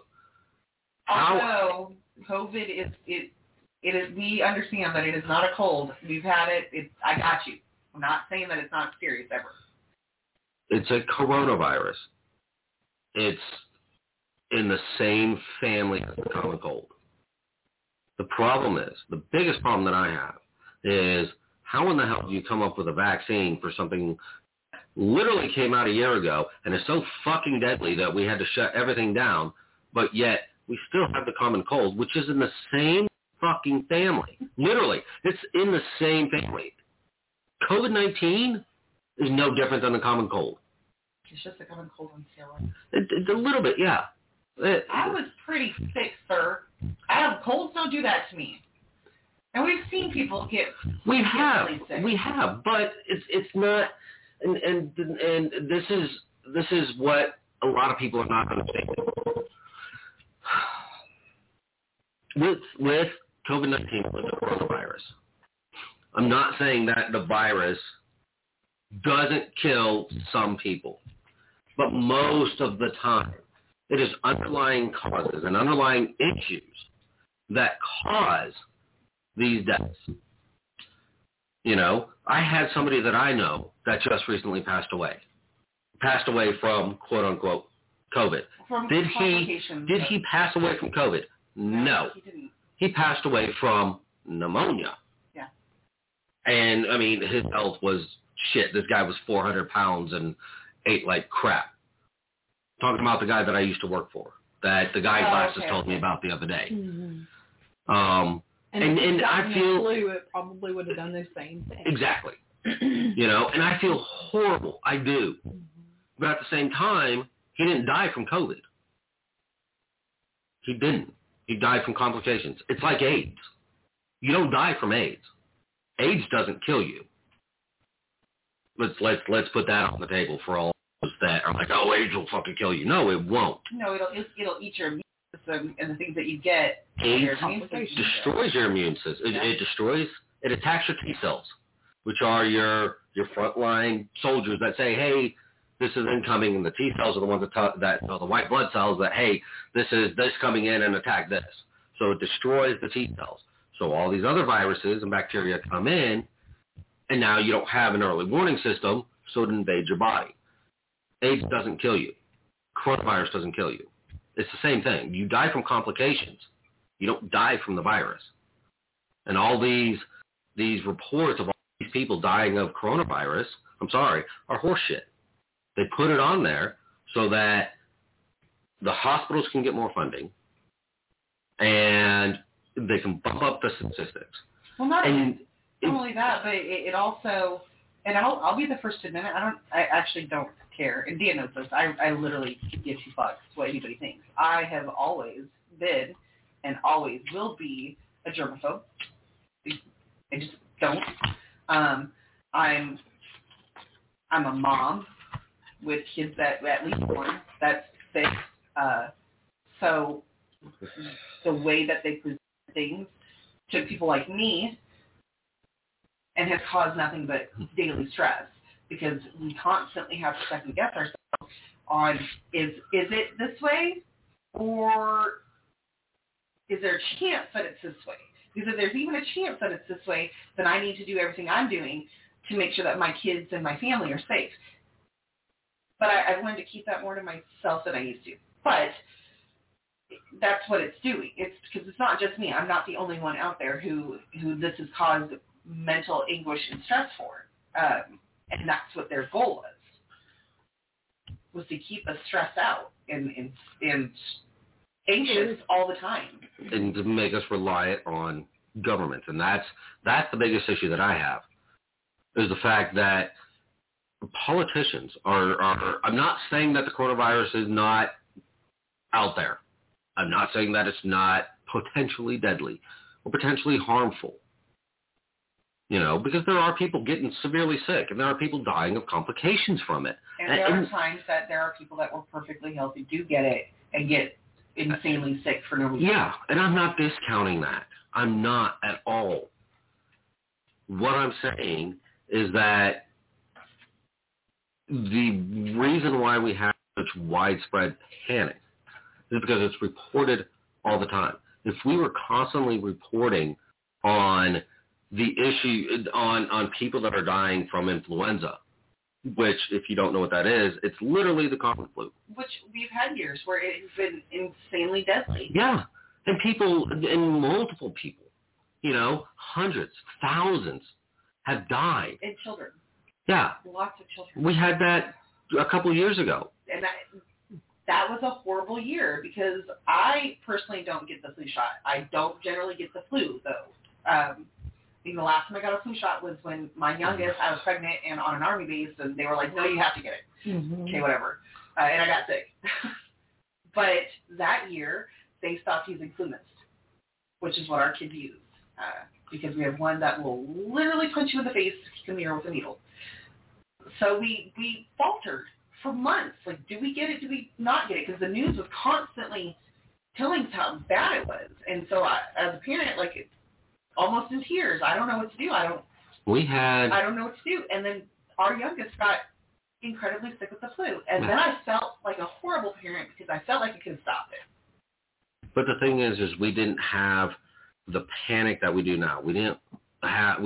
Also, COVID is it is. We understand that it is not a cold. We've had it. I got you. I'm not saying that it's not serious ever. It's a coronavirus. It's in the same family as the common cold. The problem is, the biggest problem that I have is, how in the hell do you come up with a vaccine for something literally came out a year ago and is so fucking deadly that we had to shut everything down, but yet we still have the common cold, which is in the same fucking family. Literally, it's in the same family. COVID-19 is no different than the common cold. It's just a common cold on steroids. It's a little bit, yeah. I was pretty sick, sir. Colds don't do that to me. And we've seen people get really sick. We have, but it's not. And this is what a lot of people are not understanding. With COVID-19, with the coronavirus, I'm not saying that the virus doesn't kill some people, but most of the time, it is underlying causes and underlying issues that cause these deaths. You know, I had somebody that I know that just recently passed away from quote unquote COVID. Did he pass away from COVID? No. He didn't. He passed away from pneumonia. Yeah. And I mean, his health was shit. This guy was 400 pounds and ate like crap. Talking about the guy that I used to work for, that the guy glasses told me about the other day. Mm-hmm. And I feel flu, it probably would have done the same thing. Exactly. You know, and I feel horrible. I do. Mm-hmm. But at the same time, he didn't die from COVID. He didn't. He died from complications. It's like AIDS. You don't die from AIDS. AIDS doesn't kill you. Let's put that on the table for all those that are like, oh, AIDS will fucking kill you. No, it won't. No, it'll eat your immune system and the things that you get. AIDS destroys your immune system. Yeah. It attacks your T cells, which are your frontline soldiers that say, hey, this is incoming, and the T cells are the ones that the white blood cells that, hey, this is this coming in and attack this. So it destroys the T cells. So all these other viruses and bacteria come in, and now you don't have an early warning system, so it invades your body. AIDS doesn't kill you. Coronavirus doesn't kill you. It's the same thing. You die from complications. You don't die from the virus. And all these reports of all these people dying of coronavirus, are horseshit. They put it on there so that the hospitals can get more funding and they can bump up the statistics. Well, not only that, but it also, and I'll be the first to admit it, I actually don't care. And Dia knows this. I literally give two fucks what anybody thinks. I have always been and always will be a germaphobe. I just don't. I'm a mom with kids that at least one that's sick. So the way that they present things to people like me and has caused nothing but daily stress, because we constantly have to second guess ourselves on is it this way or Is there a chance that it's this way? Because if there's even a chance that it's this way, then I need to do everything I'm doing to make sure that my kids and my family are safe. But I've learned to keep that more to myself than I used to. But that's what it's doing. It's because it's not just me. I'm not the only one out there who this has caused mental anguish and stress for. And that's what their goal was to keep us stressed out and anxious all the time. And to make us rely on government. And that's the biggest issue that I have, is the fact that politicians are I'm not saying that the coronavirus is not out there. I'm not saying that it's not potentially deadly or potentially harmful. You know, because there are people getting severely sick and there are people dying of complications from it. And there are times that there are people that were perfectly healthy do get it and get insanely sick for no reason. Yeah, and I'm not discounting that. I'm not at all. What I'm saying is that the reason why we have such widespread panic is because it's reported all the time. If we were constantly reporting on the issue, on people that are dying from influenza, which, if you don't know what that is, it's literally the common flu. Which we've had years where it's been insanely deadly. Yeah, and people, and multiple people, you know, hundreds, thousands have died. And children. Yeah. Lots of children. We had that a couple of years ago. And that was a horrible year because I personally don't get the flu shot. I don't generally get the flu, though. I think the last time I got a flu shot was when my youngest, I was pregnant and on an army base, and they were like, no, you have to get it. Mm-hmm. Okay, whatever. And I got sick. But that year, they stopped using Flu Mist, which is what our kids use, because we have one that will literally punch you in the face to kick a mirror with a needle. So we faltered for months. Like, do we get it? Do we not get it? Because the news was constantly telling us how bad it was. And so I, as a parent, like, it's almost in tears. I don't know what to do. I don't know what to do. And then our youngest got incredibly sick with the flu. And then I felt like a horrible parent because I felt like I could have stopped it. But the thing is we didn't have the panic that we do now. We didn't have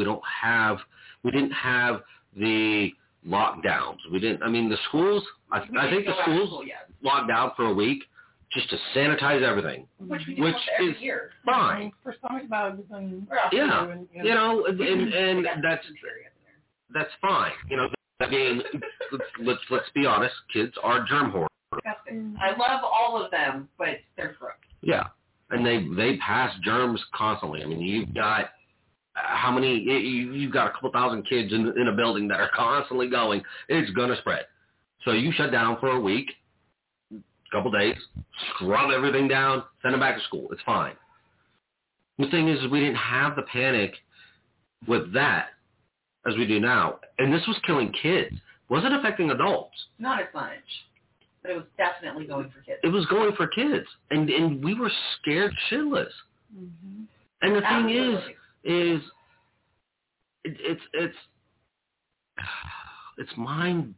the lockdowns. The schools, I think the schools locked down for a week just to sanitize everything. Which we do every year. Fine. For stomach bugs and... Yeah. And that's fine. You know, I mean, let's be honest, kids are germ hoarders. I love all of them, but they're gross. Yeah. And they pass germs constantly. I mean, you've got you've got a couple thousand kids in a building that are constantly going, it's going to spread. So you shut down for a week, a couple days, scrub everything down, send them back to school. It's fine. The thing is we didn't have the panic with that as we do now. And this was killing kids. It wasn't affecting adults. Not as much. But it was definitely going for kids. It was going for kids. And we were scared shitless. Mm-hmm. And the thing is it's mind,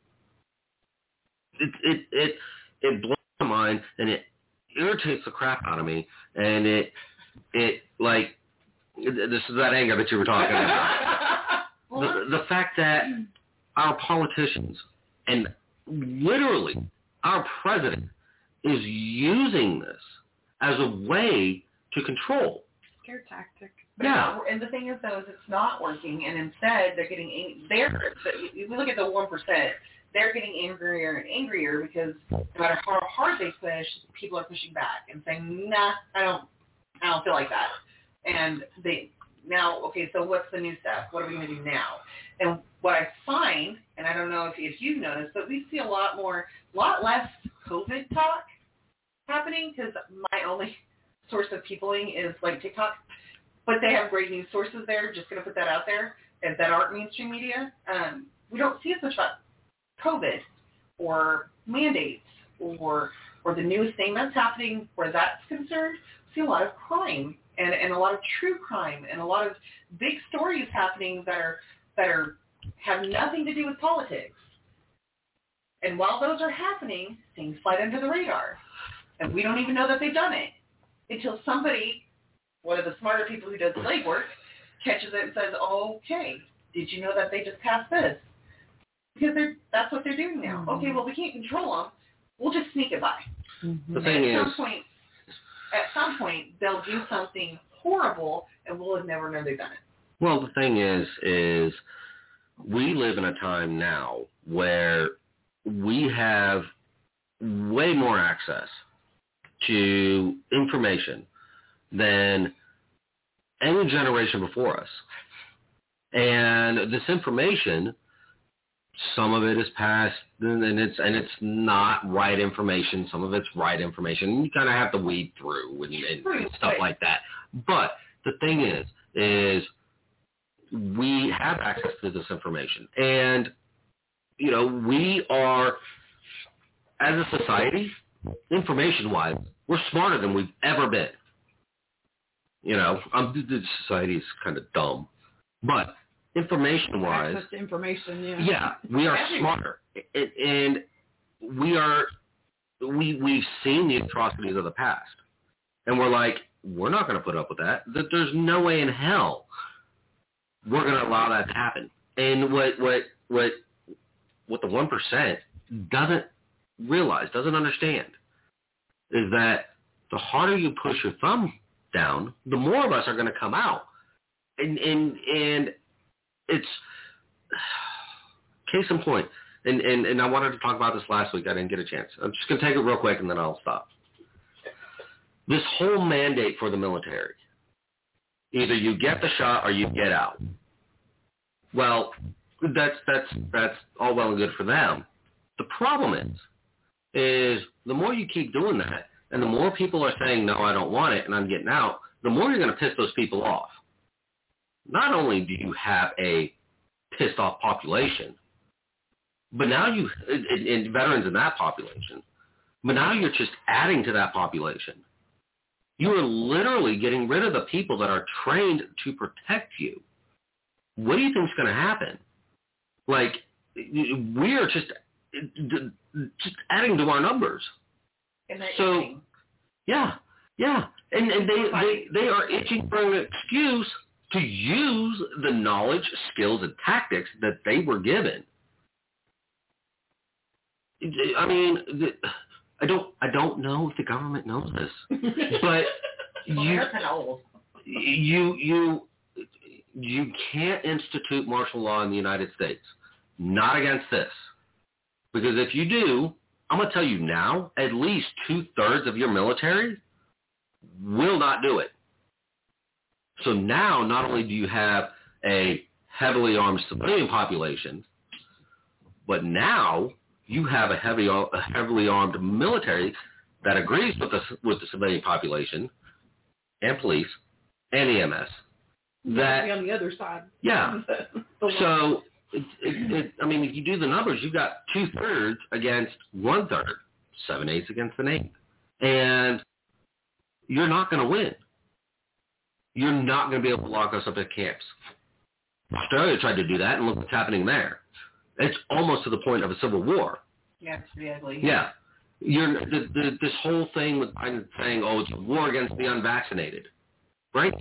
it blows my mind and it irritates the crap out of me, and it like, this is that anger that you were talking about. the fact that our politicians and literally our president is using this as a way to control. Scare tactic. Yeah. And the thing is, though, is it's not working, and instead they're getting if we look at the 1%, they're getting angrier and angrier because no matter how hard they push, people are pushing back and saying, nah, I don't feel like that. And so what's the new step? What are we going to do now? And what I find, and I don't know if you've noticed, but we see a lot less COVID talk happening, because my only source of peopling is like TikTok. But they have great news sources there. Just going to put that out there, and that aren't mainstream media. We don't see as much about COVID or mandates or the newest thing that's happening where that's concerned. We see a lot of crime and a lot of true crime and a lot of big stories happening that have nothing to do with politics. And while those are happening, things slide under the radar, and we don't even know that they've done it until somebody one of the smarter people who does the legwork catches it and says, okay, did you know that they just passed this? Because that's what they're doing now. Okay, well, we can't control them. We'll just sneak it by. The thing is, at some point, they'll do something horrible, and we'll never know they've done it. well, the thing is we live in a time now where we have way more access to information than any generation before us. And this information, some of it is past, and it's not right information. Some of it's right information. You kind of have to weed through and stuff like that. But the thing is we have access to this information, and we are, as a society, information-wise, we're smarter than we've ever been. The society is kind of dumb, but information-wise, access to information, yeah, we are smarter, and we've seen the atrocities of the past, and we're like, we're not going to put up with that. That there's no way in hell we're going to allow that to happen. And what the 1% doesn't realize, doesn't understand, is that the harder you push your thumb down, the more of us are going to come out. And it's case in point. And I wanted to talk about this last week. I didn't get a chance. I'm just going to take it real quick and then I'll stop. This whole mandate for the military, either you get the shot or you get out. Well, that's all well and good for them. The problem is the more you keep doing that, and the more people are saying, no, I don't want it, and I'm getting out, the more you're going to piss those people off. Not only do you have a pissed off population, but now and veterans in that population, but now you're just adding to that population. You are literally getting rid of the people that are trained to protect you. What do you think is going to happen? Like, we are just adding to our numbers. So, yeah. And they are itching for an excuse to use the knowledge, skills, and tactics that they were given. I mean, I don't know if the government knows this, but you can't institute martial law in the United States. Not against this. Because if you do, I'm going to tell you now, at least 2/3 of your military will not do it. So now, not only do you have a heavily armed civilian population, but now you have a heavily armed military that agrees with the civilian population and police and EMS. That on the other side. Yeah. So, I mean, if you do the numbers, you've got 2/3 against 1/3, 7/8 against an 8, and you're not going to win. You're not going to be able to lock us up at camps. Australia tried to do that, and look what's happening there. It's almost to the point of a civil war. Yeah, it's pretty ugly. Yeah. This whole thing with Biden saying, oh, it's a war against the unvaccinated. Right?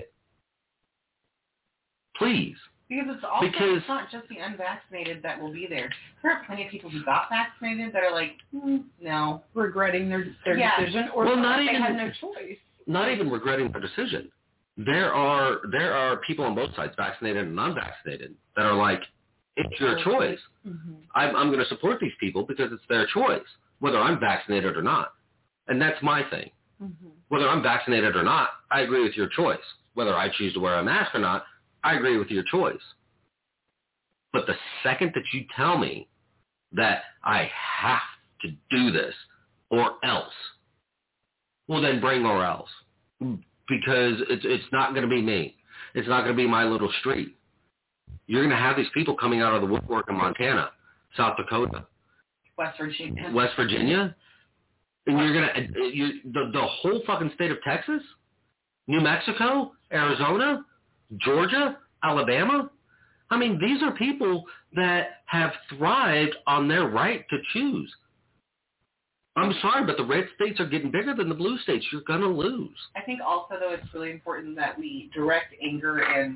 Please. Because it's not just the unvaccinated that will be there. There are plenty of people who got vaccinated that are like, no. Regretting their decision, or they had no choice. Not even regretting their decision. There are people on both sides, vaccinated and unvaccinated, that are like, it's your choice. Mm-hmm. I'm going to support these people because it's their choice, whether I'm vaccinated or not. And that's my thing. Mm-hmm. Whether I'm vaccinated or not, I agree with your choice. Whether I choose to wear a mask or not, I agree with your choice. But the second that you tell me that I have to do this or else, well, then bring or else. Because it's not going to be me. It's not going to be my little street. You're going to have these people coming out of the woodwork in Montana, South Dakota, West Virginia, and you're going to the whole fucking state of Texas, New Mexico, Arizona, Georgia, Alabama. I mean, these are people that have thrived on their right to choose. I'm sorry, but the red states are getting bigger than the blue states. You're going to lose. I think also, though, it's really important that we direct anger and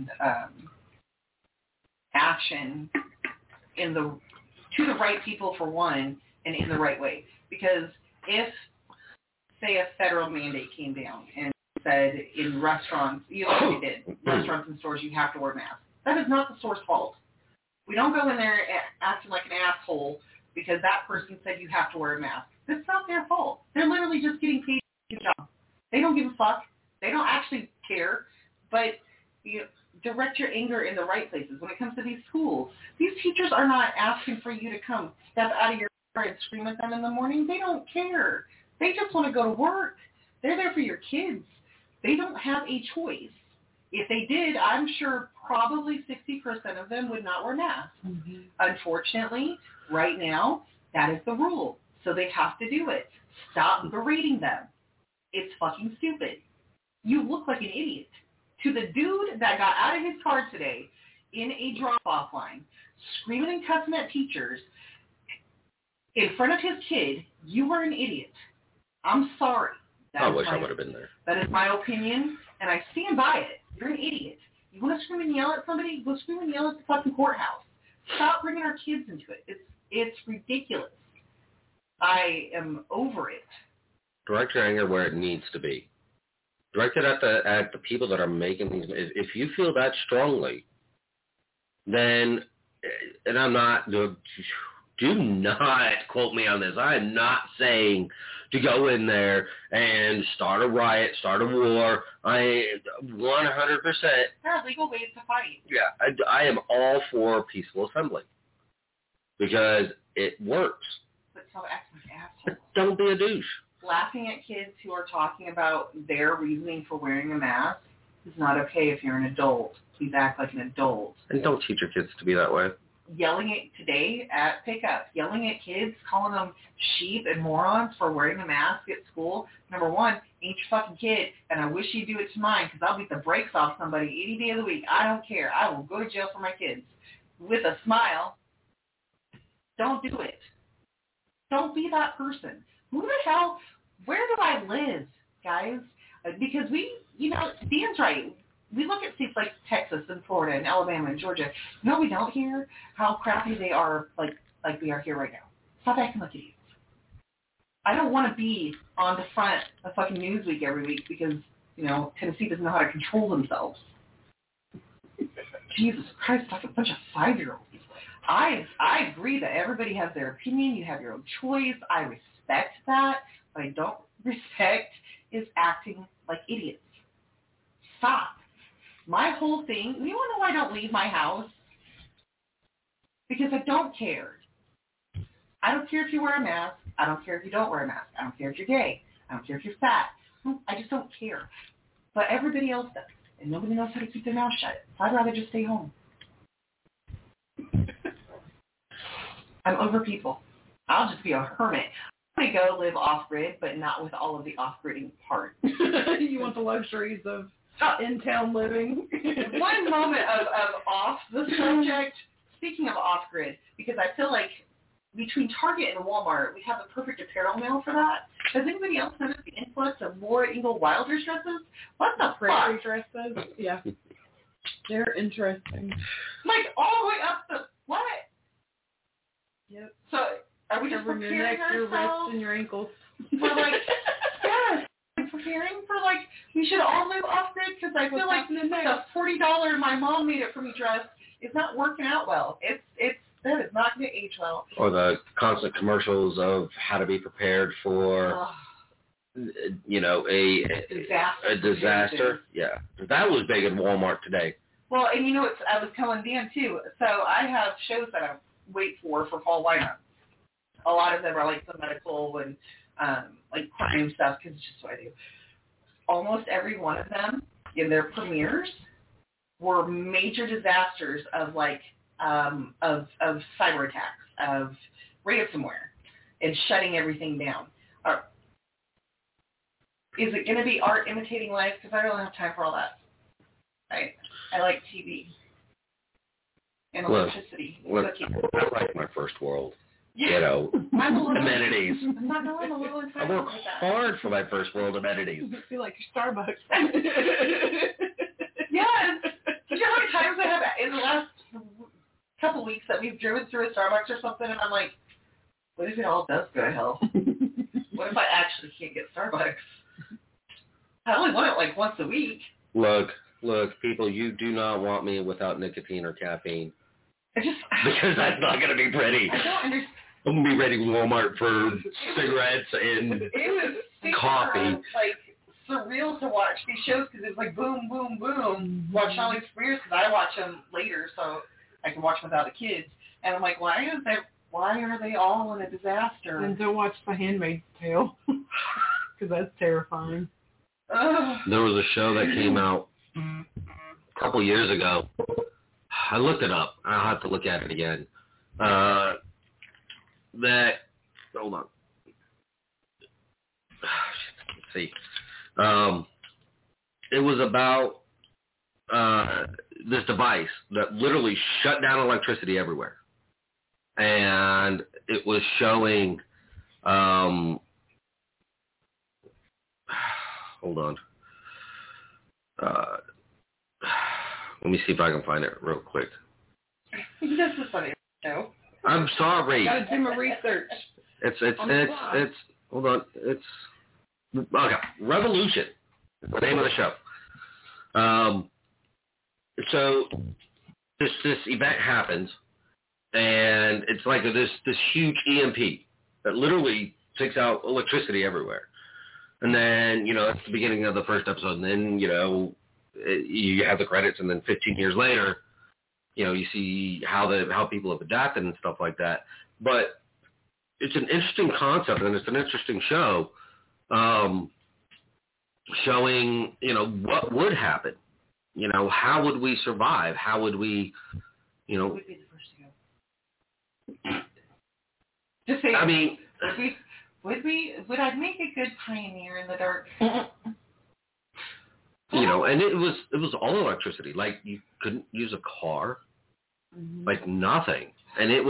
action to the right people, for one, and in the right way. Because if, say, a federal mandate came down and said in restaurants, you already did, restaurants and stores, you have to wear masks. That is not the store's fault. We don't go in there acting like an asshole because that person said you have to wear a mask. That's not their fault. They're literally just getting paid to do a job. They don't give a fuck. They don't actually care. But direct your anger in the right places. When it comes to these schools, these teachers are not asking for you to come step out of your car and scream at them in the morning. They don't care. They just want to go to work. They're there for your kids. They don't have a choice. If they did, I'm sure probably 60% of them would not wear masks. Mm-hmm. Unfortunately, right now, that is the rule. So they have to do it. Stop berating them. It's fucking stupid. You look like an idiot. To the dude that got out of his car today in a drop-off line, screaming and cussing at teachers in front of his kid, you were an idiot. I'm sorry. I wish I would have been there. That is my opinion, and I stand by it. You're an idiot. You want to scream and yell at somebody? Go scream and yell at the fucking courthouse. Stop bringing our kids into it. It's ridiculous. I am over it. Direct your anger where it needs to be. Direct it at the people that are making these. If you feel that strongly, then, and I'm not, do not quote me on this. I am not saying to go in there and start a riot, start a war. I 100%. There are legal ways to fight. Yeah, I am all for peaceful assembly because it works. But don't act like assholes. Don't be a douche. Laughing at kids who are talking about their reasoning for wearing a mask is not okay if you're an adult. Please act like an adult. And don't teach your kids to be that way. Yelling at today at pickup, yelling at kids, calling them sheep and morons for wearing a mask at school. Number one, ain't your fucking kid, and I wish you'd do it to mine because I'll beat the brakes off somebody any day of the week. I don't care. I will go to jail for my kids. With a smile, don't do it. Don't be that person. Who the hell, where do I live, guys? Because Dan's right. We look at states like Texas and Florida and Alabama and Georgia. No, we don't hear how crappy they are like we are here right now. Stop acting like idiots. I don't want to be on the front of fucking Newsweek every week because, Tennessee doesn't know how to control themselves. Jesus Christ, like a bunch of 5-year-olds. I agree that everybody has their opinion. You have your own choice. I respect that. What I don't respect is acting like idiots. Stop. My whole thing, you want to know why I don't leave my house? Because I don't care. I don't care if you wear a mask. I don't care if you don't wear a mask. I don't care if you're gay. I don't care if you're fat. I just don't care. But everybody else does. And nobody knows how to keep their mouth shut. So I'd rather just stay home. I'm over people. I'll just be a hermit. I'm going to go live off-grid, but not with all of the off-gridding part. You want the luxuries of in-town living. One moment of off the subject, speaking of off-grid, because I feel like between Target and Walmart, we have the perfect apparel mail for that. Has anybody else noticed the influx of Laura Ingalls Wilder dresses? What the fuck? Dresses? Yeah. They're interesting. Like all the way up the, what? Yep. So are we just covering preparing your neck, ourselves? your wrists, and your ankles? For yes. Preparing for we should all live off-grid because I feel like the $40 my mom made it for me dress is not working out well. That is not going to age well. Or the constant commercials of how to be prepared for, a disaster. Yeah, that was big in Walmart today. Well, and I was telling Dan too. So I have shows that I wait for fall lineup. A lot of them are like the medical and crime stuff because it's just what I do. Almost every one of them in their premieres were major disasters of cyber attacks, of ransomware, and shutting everything down. Is it going to be art imitating life? Because I don't have time for all that. I like TV and electricity. I like my first world. amenities. I'm not knowing a little I excited work with that. hard for my first world amenities. I feel like your Starbucks. Yes. Do you know how many times I have in the last couple weeks that we've driven through a Starbucks or something, and I'm like, what if it all does go to hell? What if I actually can't get Starbucks? I only want it like once a week. Look, people, you do not want me without nicotine or caffeine. Because that's not going to be pretty. I don't understand. I'm going to be ready to Walmart for cigarettes and It was super, coffee. like, surreal to watch these shows because it's like boom, boom, boom. Watch Charlie Spears because I watch them later so I can watch without the kids. And I'm like, why are they all in a disaster? And don't watch The Handmaid's Tale because that's terrifying. There was a show that came out a couple years ago. I looked it up. I'll have to look at it again. Hold on. Let's see. It was about this device that literally shut down electricity everywhere. And it was showing, hold on. Let me see if I can find it real quick. This is funny. No. I'm sorry. Gotta do my research. It's hold on. It's okay. Revolution is the name of the show. So this event happens, and it's like this huge EMP that literally takes out electricity everywhere. And then it's the beginning of the first episode, and then you have the credits, and then 15 years later, you see how people have adapted and stuff like that. But it's an interesting concept, and it's an interesting show, showing what would happen. How would we survive? How would we, Who would be the first to go? Just say. I mean, would I make a good pioneer in the dark? And it was all electricity. Like, you couldn't use a car, like nothing. And it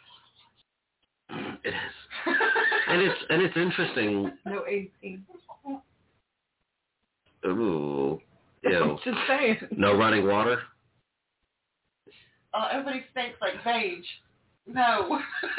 is, and it's interesting. No AC. Ooh, ew. Just saying. No running water. Everybody stinks like beige. No.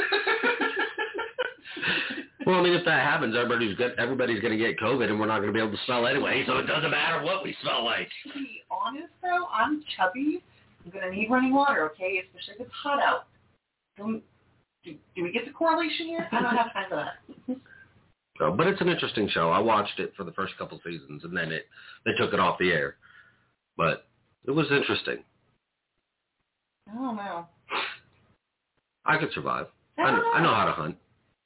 Well, I mean, if that happens, everybody's going to get COVID, and we're not going to be able to smell anyway, so it doesn't matter what we smell like. To be honest, though, I'm chubby. I'm going to need running water, okay, especially if it's hot out. Do we get the correlation here? I don't have time for that. So, but it's an interesting show. I watched it for the first couple seasons, and then they took it off the air. But it was interesting. I don't know. I could survive. I know how to hunt.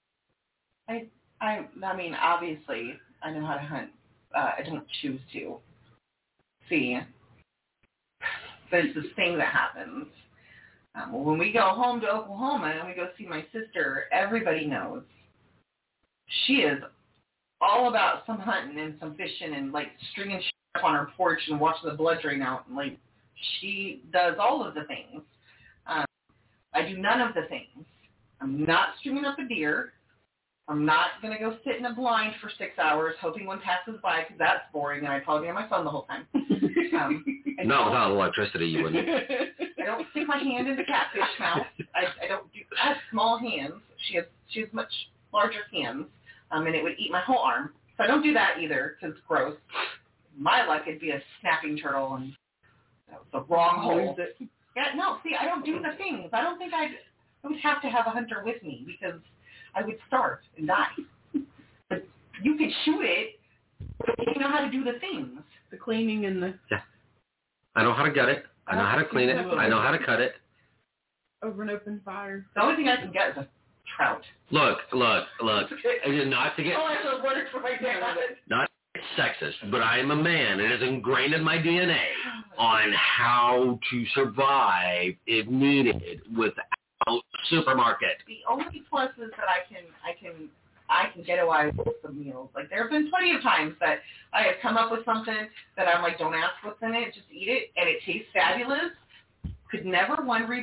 I mean, obviously, I know how to hunt. I don't choose to. See, but it's this thing that happens. When we go home to Oklahoma and we go see my sister, everybody knows she is all about some hunting and some fishing and like stringing shit up on her porch and watching the blood drain out. And like, she does all of the things. I do none of the things. I'm not stringing up a deer. I'm not going to go sit in a blind for 6 hours hoping one passes by because that's boring, and I probably be on my phone the whole time. Not without electricity, you wouldn't. I don't stick my hand in the catfish mouth. I don't do. I have small hands. She has much larger hands, and it would eat my whole arm. So I don't do that either because it's gross. My luck, it'd be a snapping turtle, and that was the wrong hole. Yeah, no, see, I don't do the things. I don't think I would have to have a hunter with me because I would starve and die. But you could shoot it, but you know how to do the things. The cleaning and the... Yeah. I know how to gut it. I know how to clean it. I know how to cut it. Over an open fire. The only thing I can get is a trout. Look. Not to get... Oh, I have words for my dad. Not sexist, but I am a man. It is ingrained in my DNA on how to survive if needed without supermarket. The only plus is that I can get away with some meals. Like, there have been plenty of times that I have come up with something that I'm like, don't ask what's in it, just eat it, and it tastes fabulous. Could never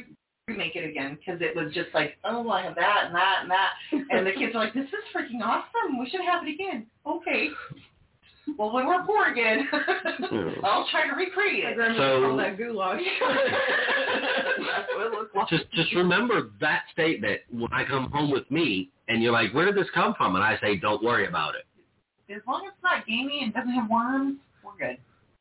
remake it again because it was just like, oh, I have that and that and that. And the kids are like, this is freaking awesome. We should have it again. Okay. Well, when we're poor again, I'll try to recreate it. So that goulash. That's what it looks like. Just remember that statement when I come home with meat and you're like, where did this come from? And I say, don't worry about it. As long as it's not gamey and doesn't have worms, we're good.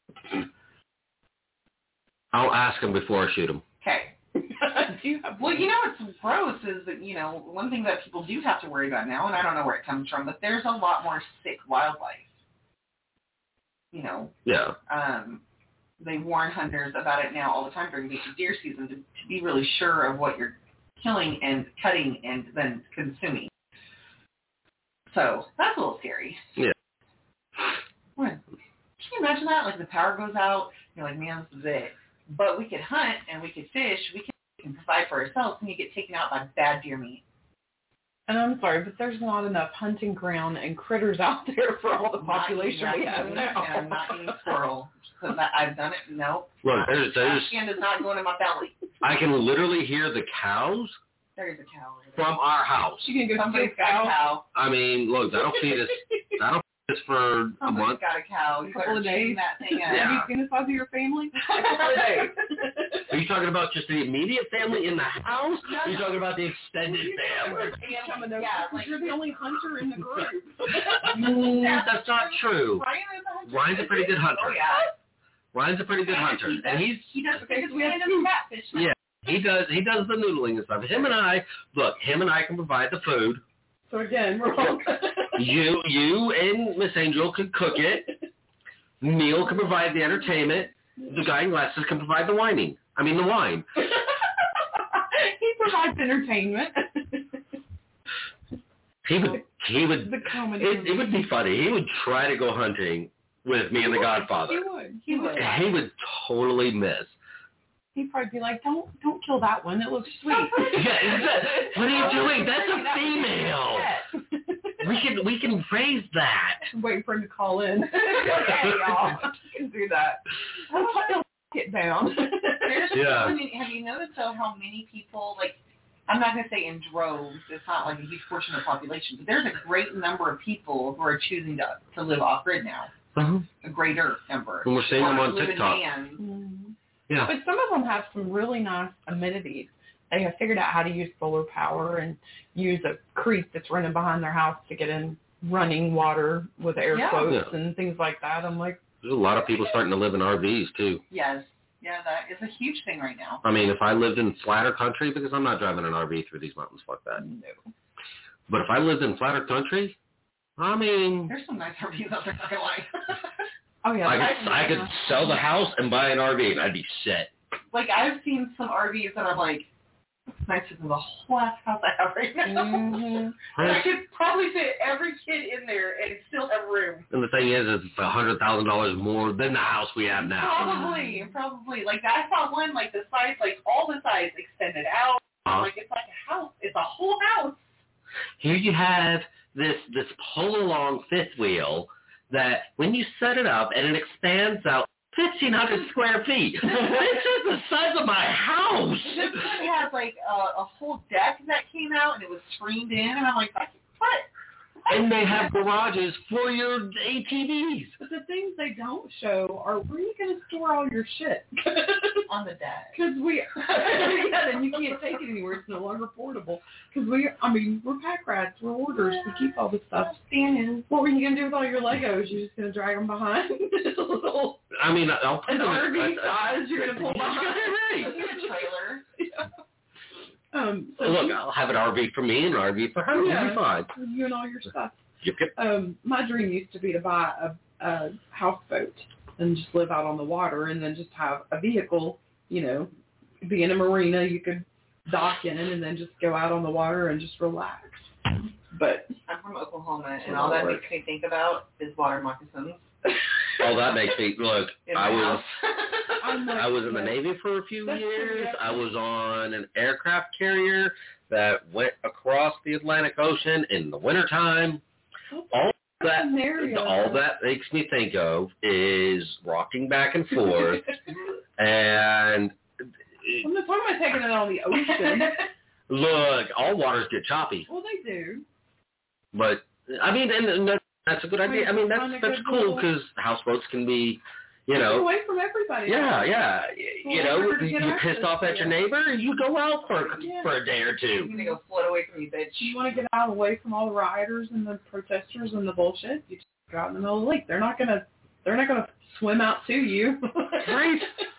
I'll ask them before I shoot them. Okay. Well, you know what's gross is that, you know, one thing that people do have to worry about now, and I don't know where it comes from, but there's a lot more sick wildlife. You know. Yeah. They warn hunters about it now all the time during the deer season to be really sure of what you're killing and cutting and then consuming. So that's a little scary. Yeah. Can you imagine that? Like the power goes out, you're like, man, this is it. But we could hunt and we could fish, we can provide for ourselves, and you get taken out by bad deer meat. And I'm sorry, but there's not enough hunting ground and critters out there for all the population we have now. And I'm not eating squirrel. Because I've done it. No. Look, there's skin is not going in my belly. I can literally hear the cows There's a cow. from our house. You can go Somebody's steal got a cow. cow. I mean, look, that'll feed us for a Somebody's month. got a cow. You Couple better of days. chain that thing out. Yeah. Have you seen the size of your family? Couple of days. Are you talking about just the immediate family in the house? Or are you talking about the extended family? Yeah, like, You're the only hunter in the group. That's not true. Ryan is a hunter. Ryan's a pretty good hunter. Oh, yeah. Ryan's a pretty good hunter, and he does because we have to catfish. yeah, he does the noodling and stuff. Him and I can provide the food. So again, we're all You and Miss Angel can cook it. Neil can provide the entertainment. The guy in glasses can provide the wine. He provides entertainment. He would. The comedy. It would be funny. He would try to go hunting with me and the Godfather. He would. He would totally miss. He'd probably be like, "Don't kill that one. It looks sweet." What are you doing? That's a female. We can raise that. Wait for him to call in. Okay, y'all. You can do that. I'll get down. Yeah. Have you noticed though how many people, like, I'm not going to say in droves, it's not like a huge portion of the population, but there's a great number of people who are choosing to live off-grid now. Uh-huh. A greater number. And we're seeing them on Live in TikTok. vans. Mm-hmm. Yeah. But some of them have some really nice amenities. They have figured out how to use solar power and use a creek that's running behind their house to get in running water with air quotes and things like that. I'm like, there's a lot of people starting to live in RVs too. Yes. Yeah, that is a huge thing right now. I mean, if I lived in flatter country, because I'm not driving an RV through these mountains, fuck that. no. But if I lived in flatter country, I mean, There's some nice RVs out there, not going to lie. Oh, yeah. I could sell the house and buy an RV and I'd be set. Like, I've seen some RVs that are like, nicer than the whole ass house I have right now. Mm-hmm. And I could probably fit every kid in there and still have room. And the thing is, it's $100,000 more than the house we have now. Probably. Like, I saw one, like, the size, like, all the sides extended out. Like, it's like a house. It's a whole house. Here you have this pull-along fifth wheel that when you set it up and it expands out 1,500 square feet. This is the size of my house. This one had, like, a whole deck that came out, and it was screened in, and I'm like, what? And they have garages for your ATVs. But the things they don't show are where are you going to store all your shit? On the deck. Because then you can't take it anywhere. It's no longer portable. Because we're pack rats. We're hoarders. We keep all this stuff. What were you going to do with all your Legos? You're just going to drag them behind? Little, I'll put an them RV size you're going to pull behind. A trailer. Yeah. So look, I'll have an RV for me and an RV for her. Yeah. We'll be fine. You and all your stuff. Yep. My dream used to be to buy a houseboat and just live out on the water and then just have a vehicle, be in a marina you could dock in and then just go out on the water and just relax. But I'm from Oklahoma, and all that makes me think about is water moccasins. All that makes me, look, I was in the Navy for a few That's years. correct. I was on an aircraft carrier that went across the Atlantic Ocean in the wintertime. All that makes me think of is rocking back and forth and What am I taking it on the ocean? Look, all waters get choppy. Well, they do. But, I mean, and that's a good idea. I mean, that's cool because houseboats can be, you know. Away from everybody. Yeah. Well, you know, you're pissed off at your neighbor, you go out for a day or two. You're going to go float away from you, bitch. You want to get out away from all the rioters and the protesters and the bullshit, you just go out in the middle of the lake. They're not gonna swim out to you. Right.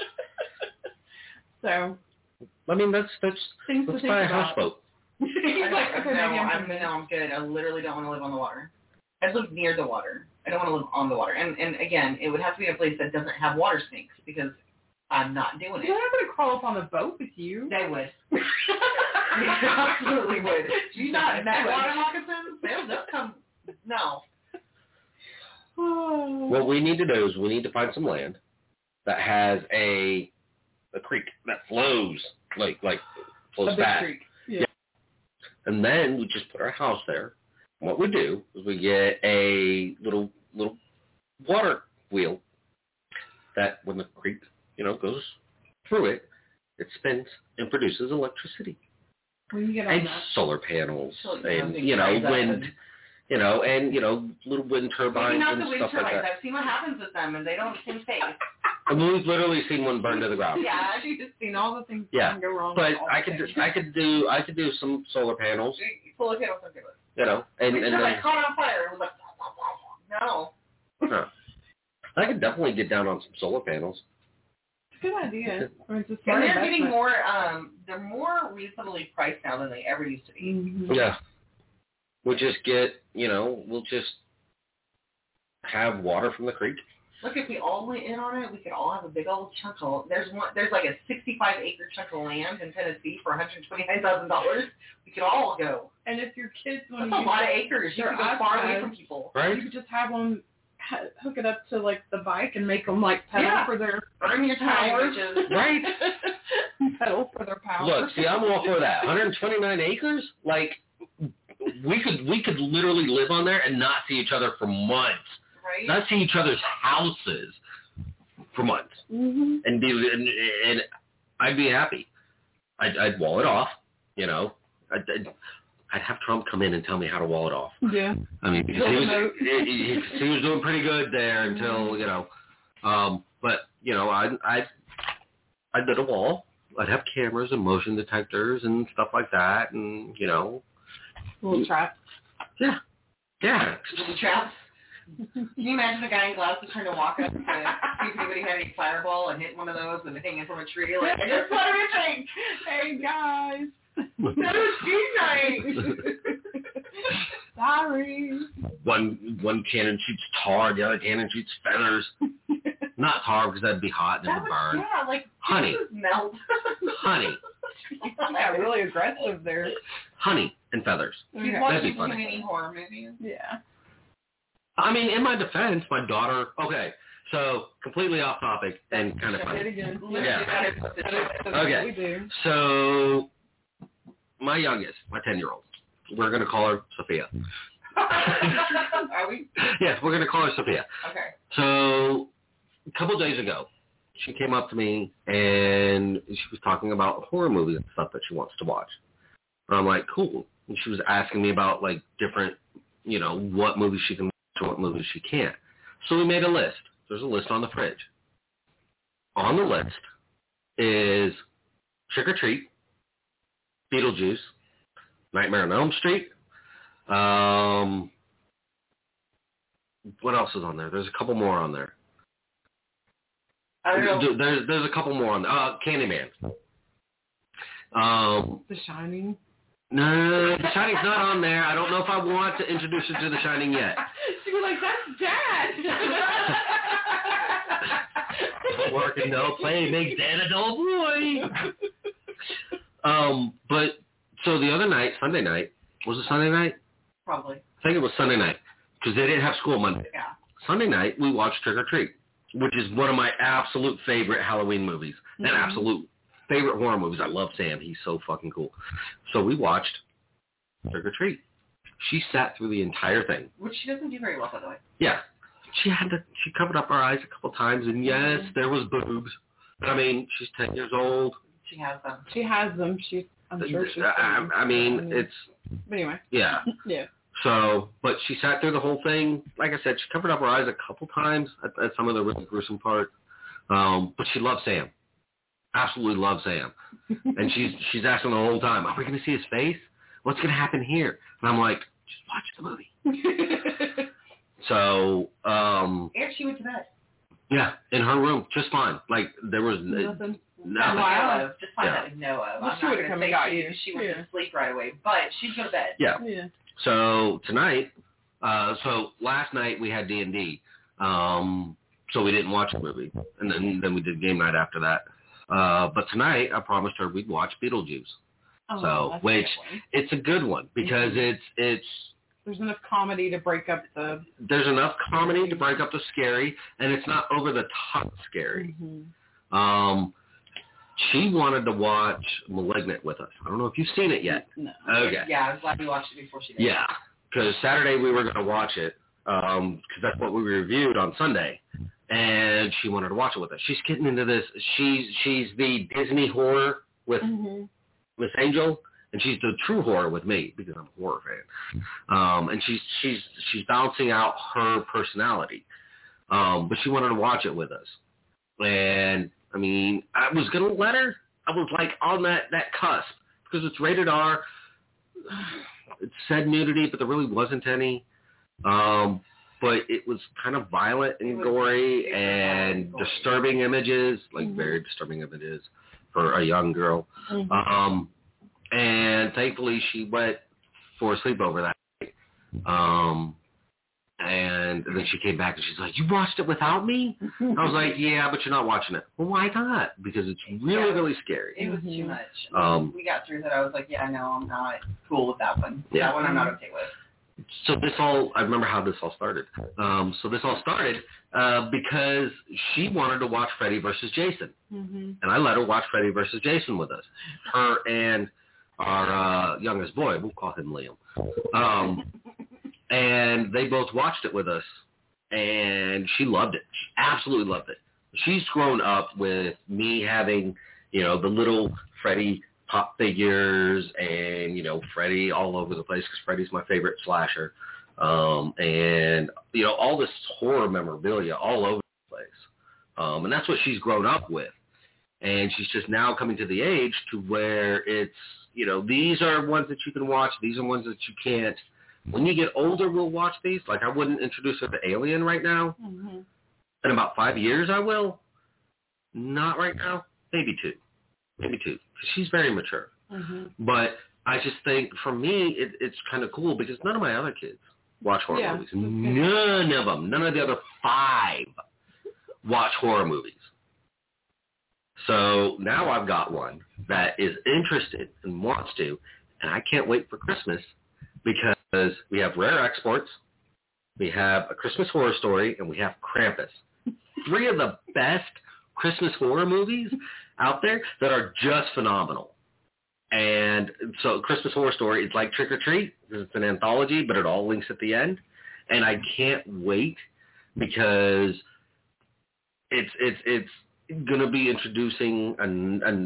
So, I mean, let's things to buy think a about. houseboat. He's like, okay, maybe I'm good. I literally don't want to live on the water. I live near the water. I don't want to live on the water. And again, it would have to be a place that doesn't have water snakes because I'm not doing it. They're not going to crawl up on the boat with you. They would. They absolutely would. You not met water moccasins? They'll come. No. What we need to do is we need to find some land that has a creek that flows like flows a big fast. creek. Yeah. And then we just put our house there. And what we do is we get a little water wheel that when the creek, you know, goes through it, it spins and produces electricity. When you get on And that. solar panels and, Something you know, like wind, that. you know, and, you know, little wind turbines Maybe not and the wind stuff like turbines. that. I've seen what happens with them, and they don't seem safe. And we've literally seen one burn to the ground. Yeah, You've just seen all the things Yeah, that can go wrong. But with all I the could things. do some solar panels, Full of panels are good. you know, and Wind then turbine caught on fire. It was like, no. huh. I could definitely get down on some solar panels. It's a good idea. I mean, it's a And smart they're getting investment. more, they're more reasonably priced now than they ever used to be. Mm-hmm. Yeah. We'll just get, you know, we'll just have water from the creek. Look, if we all went in on it, we could all have a big old chunk of. There's like a 65-acre chunk of land in Tennessee for $129,000. We could all go. And if your kids want That's to a lot of acres. You their could go far away iPads, from people. Right? you could just have them hook it up to like the bike and make them like pedal Yeah. for their Earn your time, power. bitches. Right? pedal for their power. Look, see, I'm all for that. 129 acres? Like, we could literally live on there and not see each other for months. Right? Not see each other's houses for months. Mm-hmm. And I'd be happy. I'd wall it off, you know. I'd have Trump come in and tell me how to wall it off. Yeah. I mean, because he was doing pretty good there until, you know. But, you know, I did a wall. I'd have cameras and motion detectors and stuff like that, and, you know. Little trap. Yeah. Yeah. Little traps. Can you imagine a guy in glasses trying to walk up to see if anybody had any fireball and hit one of those and hanging from a tree? Like, I just want to drink. Hey guys. That was tea night. Sorry. One cannon shoots tar, the other cannon shoots feathers. Not tar because that'd be hot and it would burn. Yeah, like Honey. Jesus melt. Honey. Yeah, really aggressive there. Honey and feathers. She's Okay. watching That'd be too funny. many horror movies. Yeah. I mean, in my defense, my daughter... Okay, so completely off topic and kind of Say it funny. again. Yeah. That's what Okay. we do. So my youngest, my 10-year-old, we're going to call her Sophia. Are we? Yes, we're going to call her Sophia. Okay. So a couple days ago, she came up to me and she was talking about horror movies and stuff that she wants to watch. And I'm like, cool. And she was asking me about, like, different, you know, what movies she can watch and what movies she can't. So we made a list. There's a list on the fridge. On the list is Trick or Treat, Beetlejuice, Nightmare on Elm Street. What else is on there? There's a couple more on there. I don't know. There's a couple more on there. Candyman. The Shining. No, The Shining's not on there. I don't know if I want to introduce her to The Shining yet. She was like, that's Dad. Working no play makes Dad a dull boy. But so the other night, Sunday night, was it Sunday night? Probably. I think it was Sunday night because they didn't have school Monday. Yeah. Sunday night, we watched Trick or Treat, which is one of my absolute favorite Halloween movies and absolute favorite horror movies. I love Sam. He's so fucking cool. So we watched Trick or Treat. She sat through the entire thing. Which she doesn't do very well, by the way. Yeah. She covered up her eyes a couple times, and yes, there was boobs. But I mean, she's 10 years old. She has them. She has them. I'm sure she's. I mean, it's. But anyway. Yeah. Yeah. So, but she sat through the whole thing. Like I said, she covered up her eyes a couple times at some of the really gruesome parts. But she loves Sam. Absolutely loves Sam. And she's asking the whole time, are we going to see his face? What's going to happen here? And I'm like, just watch the movie. So, and she went to bed. Yeah, in her room, just fine. Like, there was nothing. Nothing. Wow. Just find that with Noah. Well, she would have come and got you. She went to sleep right away, but she'd go to bed. Yeah. Yeah. So tonight, so last night we had D&D, so we didn't watch the movie, and then we did game night after that. But tonight I promised her we'd watch Beetlejuice. Oh, so, which it's a good one because it's. There's enough comedy to break up the. There's enough comedy to break up the scary, and it's not over the top scary. Mm-hmm. She wanted to watch *Malignant* with us. I don't know if you've seen it yet. No. Okay. Yeah, I'm glad you watched it before she did. Yeah, because Saturday we were going to watch it because that's what we reviewed on Sunday, and she wanted to watch it with us. She's getting into this. She's the Disney horror with Miss Angel, and she's the true horror with me because I'm a horror fan. And she's balancing out her personality, but she wanted to watch it with us, and. I mean, I was going to let her. I was like on that cusp because it's rated R. It said nudity, but there really wasn't any. But it was kind of violent and gory and disturbing images, like very disturbing images for a young girl. And thankfully she went for a sleepover that night. And then she came back and she's like, you watched it without me? I was like, yeah, but you're not watching it. Well, why not? Because it's really, really scary. It was too much. We got through that. I was like, yeah, no, I'm not cool with that one. Yeah. That one I'm not okay with. So I remember how this all started. So this all started because she wanted to watch Freddy versus Jason. And I let her watch Freddy versus Jason with us. Her and our youngest boy, we'll call him Liam. And they both watched it with us, and she loved it. She absolutely loved it. She's grown up with me having, the little Freddy pop figures and, Freddy all over the place because Freddy's my favorite slasher. And, all this horror memorabilia all over the place. And that's what she's grown up with. And she's just now coming to the age to where it's, these are ones that you can watch. These are ones that you can't. When you get older, we'll watch these. Like, I wouldn't introduce her to Alien right now. In about 5 years, I will. Not right now. Maybe two. Because she's very mature. But I just think, for me, it's kind of cool because none of my other kids watch horror movies. None of them. None of the other 5 watch horror movies. So now I've got one that is interested and wants to, and I can't wait for Christmas because we have Rare Exports, we have A Christmas Horror Story, and we have Krampus. 3 of the best Christmas horror movies out there that are just phenomenal. And so Christmas Horror Story is like Trick or Treat. It's an anthology, but it all links at the end. And I can't wait because it's going to be introducing a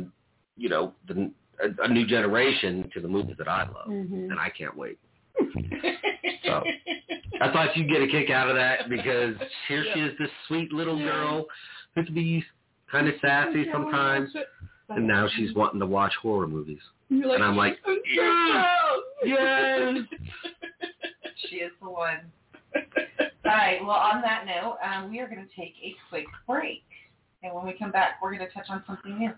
new generation to the movies that I love. And I can't wait. So I thought you'd get a kick out of that because here she is, this sweet little girl who can be kind of sassy sometimes, and now she's wanting to watch horror movies. And I'm like, yes. She is the one. All right, well, on that note, we are going to take a quick break. And when we come back, we're going to touch on something new.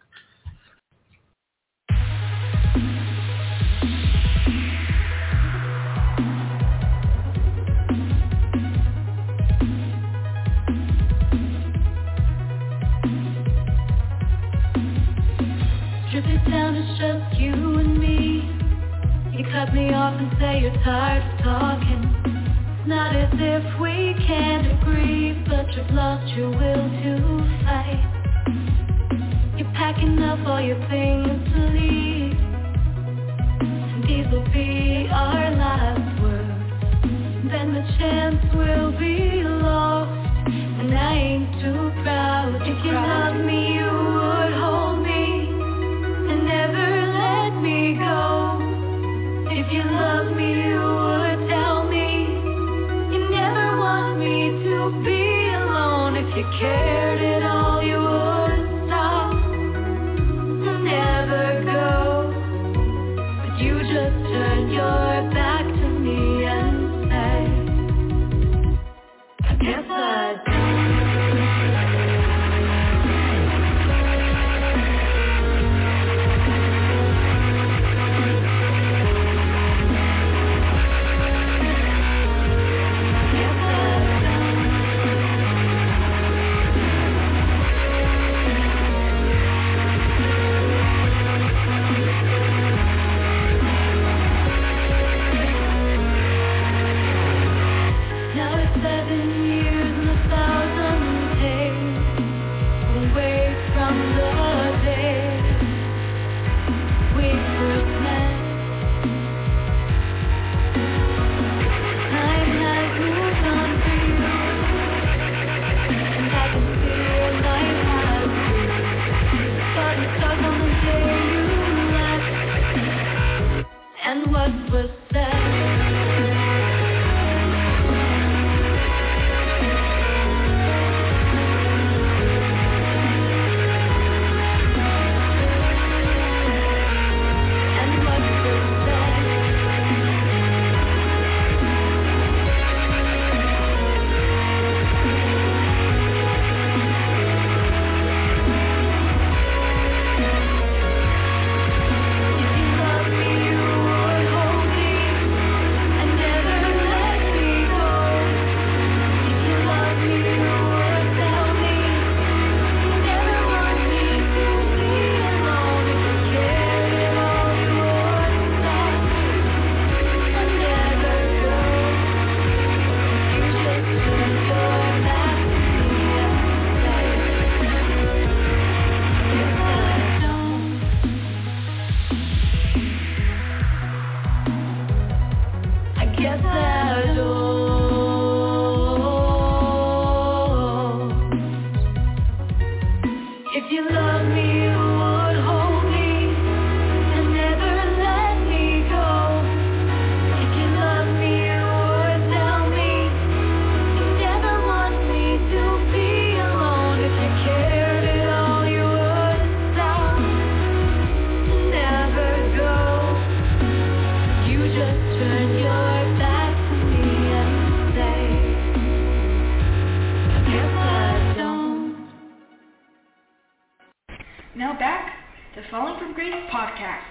Strip it down, it's just you and me. You cut me off and say you're tired of talking. It's not as if we can't agree, but you've lost your will to fight. You're packing up all your things to leave, and these will be our last words. Then the chance will be lost, and I ain't too proud. If you love me, you would hold me. saddle. If you love me, you would hold me and never let me go. If you love me, you would tell me you never want me to be alone. If you cared at all, you wouldn't stop, never go. You just turn your back to me and say, I guess I don't. Now back to Falling from Grace podcast.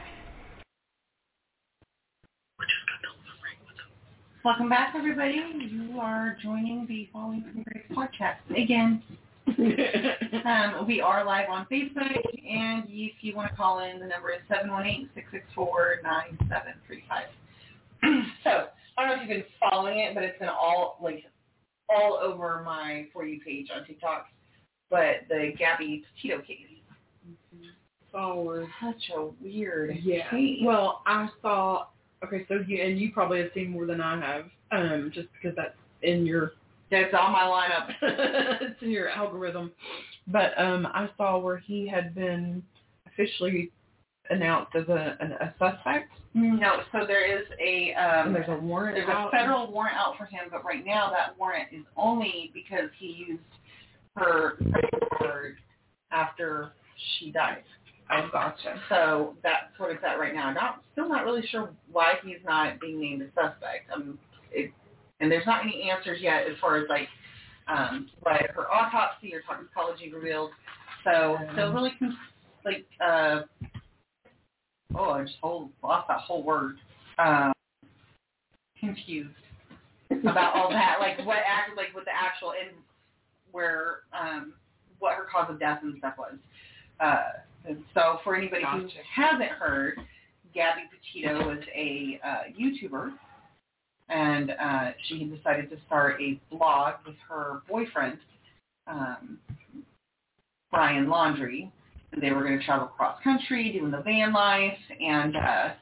Welcome back, everybody. You are joining the Falling from Grace podcast again. We are live on Facebook, and if you want to call in, the number is 718-664-9735. So, I don't know if you've been following it, but it's been all over my For You page on TikTok. But the Gabby Petito case. Followers. Such a weird Yeah. case. Well, I saw. Okay, so you probably have seen more than I have, just because that's in your. That's on my lineup. It's in your algorithm. But I saw where he had been officially announced as a suspect. No, so there is And there's a warrant there's out. a federal warrant out for him, but right now that warrant is only because he used her credit card after she died. I gotcha. So that's what it's at right now. Still not really sure why he's not being named a suspect. And there's not any answers yet as far as what her autopsy or toxicology revealed. So still really I just lost that whole word. Confused about all that, with the actual and where what her cause of death and stuff was. And so for anybody who hasn't heard, Gabby Petito was a YouTuber, and she had decided to start a blog with her boyfriend, Brian Laundrie. And they were going to travel cross country, doing the van life, and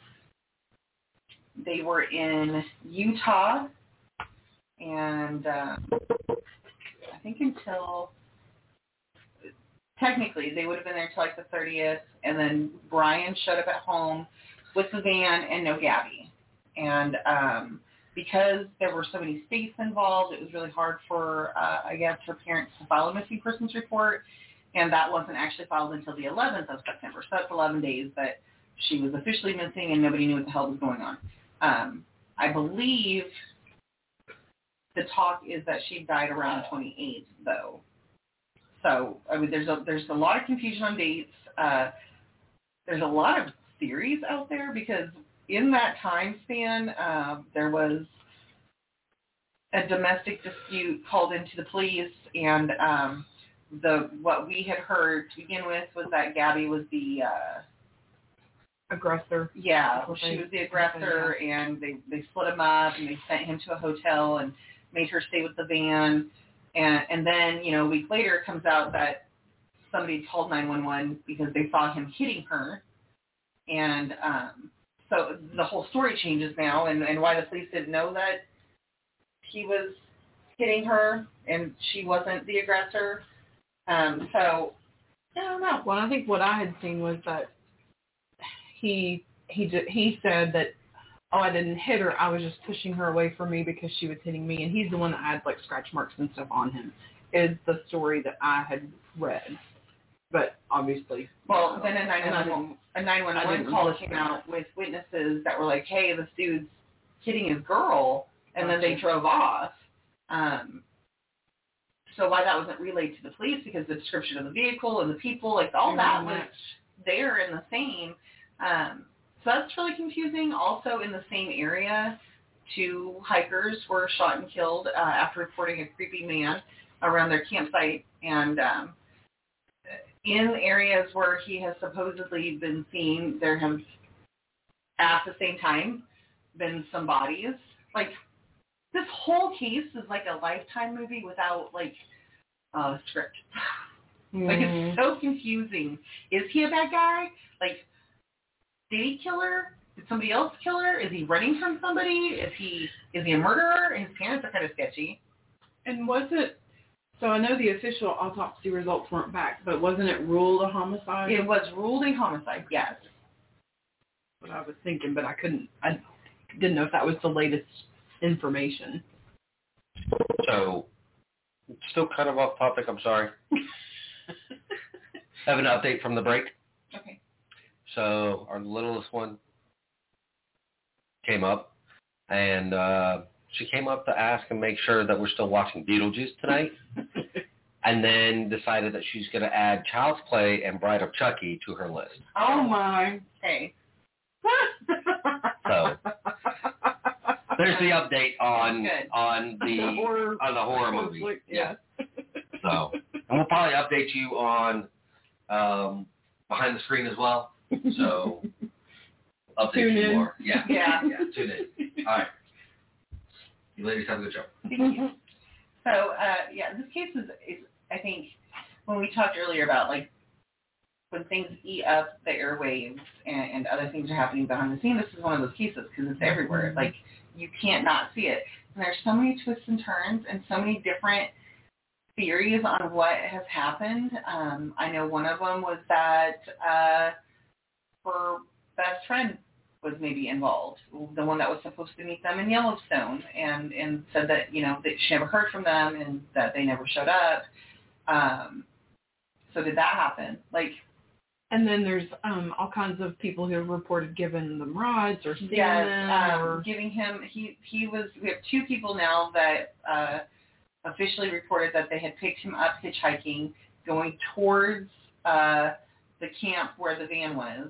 they were in Utah, and I think until... Technically, they would have been there until the 30th, and then Brian showed up at home with the van and no Gabby. And because there were so many states involved, it was really hard for, her parents to file a missing persons report, and that wasn't actually filed until the 11th of September. So that's 11 days that she was officially missing, and nobody knew what the hell was going on. I believe the talk is that she died around 28th, though. So, there's a lot of confusion on dates. There's a lot of theories out there because in that time span, there was a domestic dispute called into the police, and what we had heard to begin with was that Gabby was the aggressor. Yeah, she was the aggressor, and they split him up, and they sent him to a hotel and made her stay with the van. And then, a week later, it comes out that somebody called 911 because they saw him hitting her. And so the whole story changes now, and why the police didn't know that he was hitting her and she wasn't the aggressor. So, I don't know. Well, I think what I had seen was that he said that, I didn't hit her. I was just pushing her away from me because she was hitting me. And he's the one that had, scratch marks and stuff on him, is the story that I had read. But obviously... Well, then a 911 call came out with witnesses that were like, hey, this dude's hitting his girl, and then they drove off. So why that wasn't relayed to the police, because the description of the vehicle and the people, all that was there in the same... So that's really confusing. Also, in the same area, 2 hikers were shot and killed after reporting a creepy man around their campsite. And in areas where he has supposedly been seen, there have, at the same time, been some bodies. This whole case is like a Lifetime movie without, a script. It's so confusing. Is he a bad guy? Did he kill her? Did somebody else kill her? Is he running from somebody? Is he a murderer? His parents are kind of sketchy. And was it, so I know the official autopsy results weren't back, but wasn't it ruled a homicide? It was ruled a homicide, yes. What I was thinking, but I didn't know if that was the latest information. So, still kind of off topic, I'm sorry. Have an update from the break. Okay. So, our littlest one came up, and she came up to ask and make sure that we're still watching Beetlejuice tonight, and then decided that she's going to add Child's Play and Bride of Chucky to her list. Oh, my. Hey. So, there's the update on the horror movie. Yeah. So, and we'll probably update you on behind the screen as well. So, update Tune you in. more. Yeah. Yeah. Tune in. All right. You ladies have a good show. Thank you. So, this case is, I think, when we talked earlier about, like, when things eat up the airwaves and other things are happening behind the scenes, this is one of those cases because it's everywhere. Like, you can't not see it. And there's so many twists and turns and so many different theories on what has happened. I know one of them was that her best friend was maybe involved, the one that was supposed to meet them in Yellowstone, and said that, that she never heard from them and that they never showed up. So did that happen? And then there's all kinds of people who have reported giving them rides or seeing them. Or Giving him, we have 2 people now that officially reported that they had picked him up hitchhiking, going towards the camp where the van was.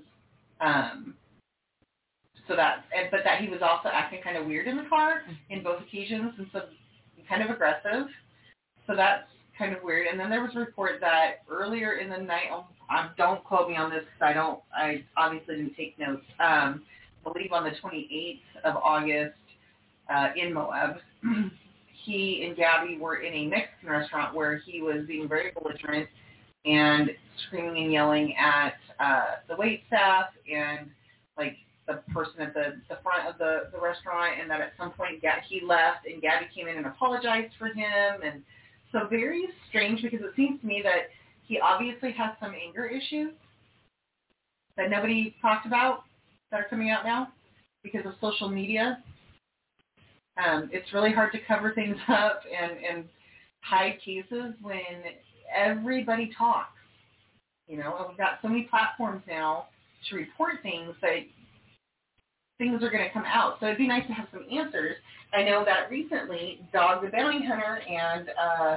But that he was also acting kind of weird in the car in both occasions, and so kind of aggressive. So that's kind of weird. And then there was a report that earlier in the night, don't quote me on this because I obviously didn't take notes. I believe on the 28th of August in Moab, he and Gabby were in a Mexican restaurant where he was being very belligerent and screaming and yelling at the wait staff and the person at the front of the restaurant, and that at some point he left and Gabby came in and apologized for him. And so very strange, because it seems to me that he obviously has some anger issues that nobody talked about that are coming out now because of social media. It's really hard to cover things up and hide cases when everybody talks. And we've got so many platforms now to report things that things are going to come out. So it'd be nice to have some answers. I know that recently, Dog the Bounty Hunter and,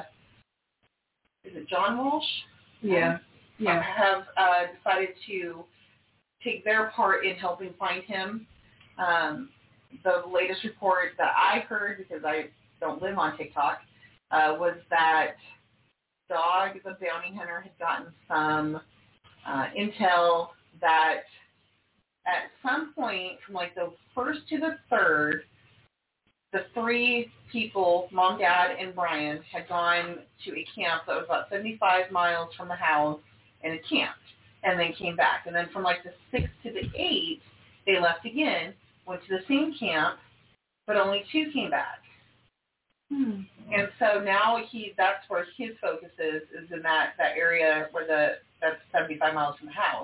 is it John Walsh? Yeah. Have decided to take their part in helping find him. The latest report that I heard, because I don't live on TikTok, was that Dog the Bounty Hunter had gotten some intel that at some point from the 1st to the 3rd, the 3 people, Mom, Dad, and Brian, had gone to a camp that was about 75 miles from the house and had camped, and then came back. And then from the 6th to the 8th, they left again, went to the same camp, but only 2 came back. And so now that's where his focus is in that area where that's 75 miles from the house.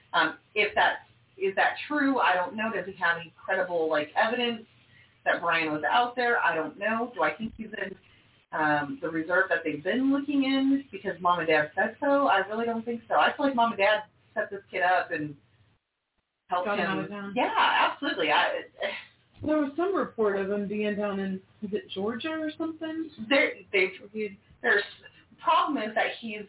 Is that true? I don't know. Does he have any credible evidence that Brian was out there? I don't know. Do I think he's in the reserve that they've been looking in because Mom and Dad said so? I really don't think so. I feel like Mom and Dad set this kid up and helped him. Out of town. Yeah, absolutely. There was some report of him being down in, is it Georgia or something? There's problem is that he's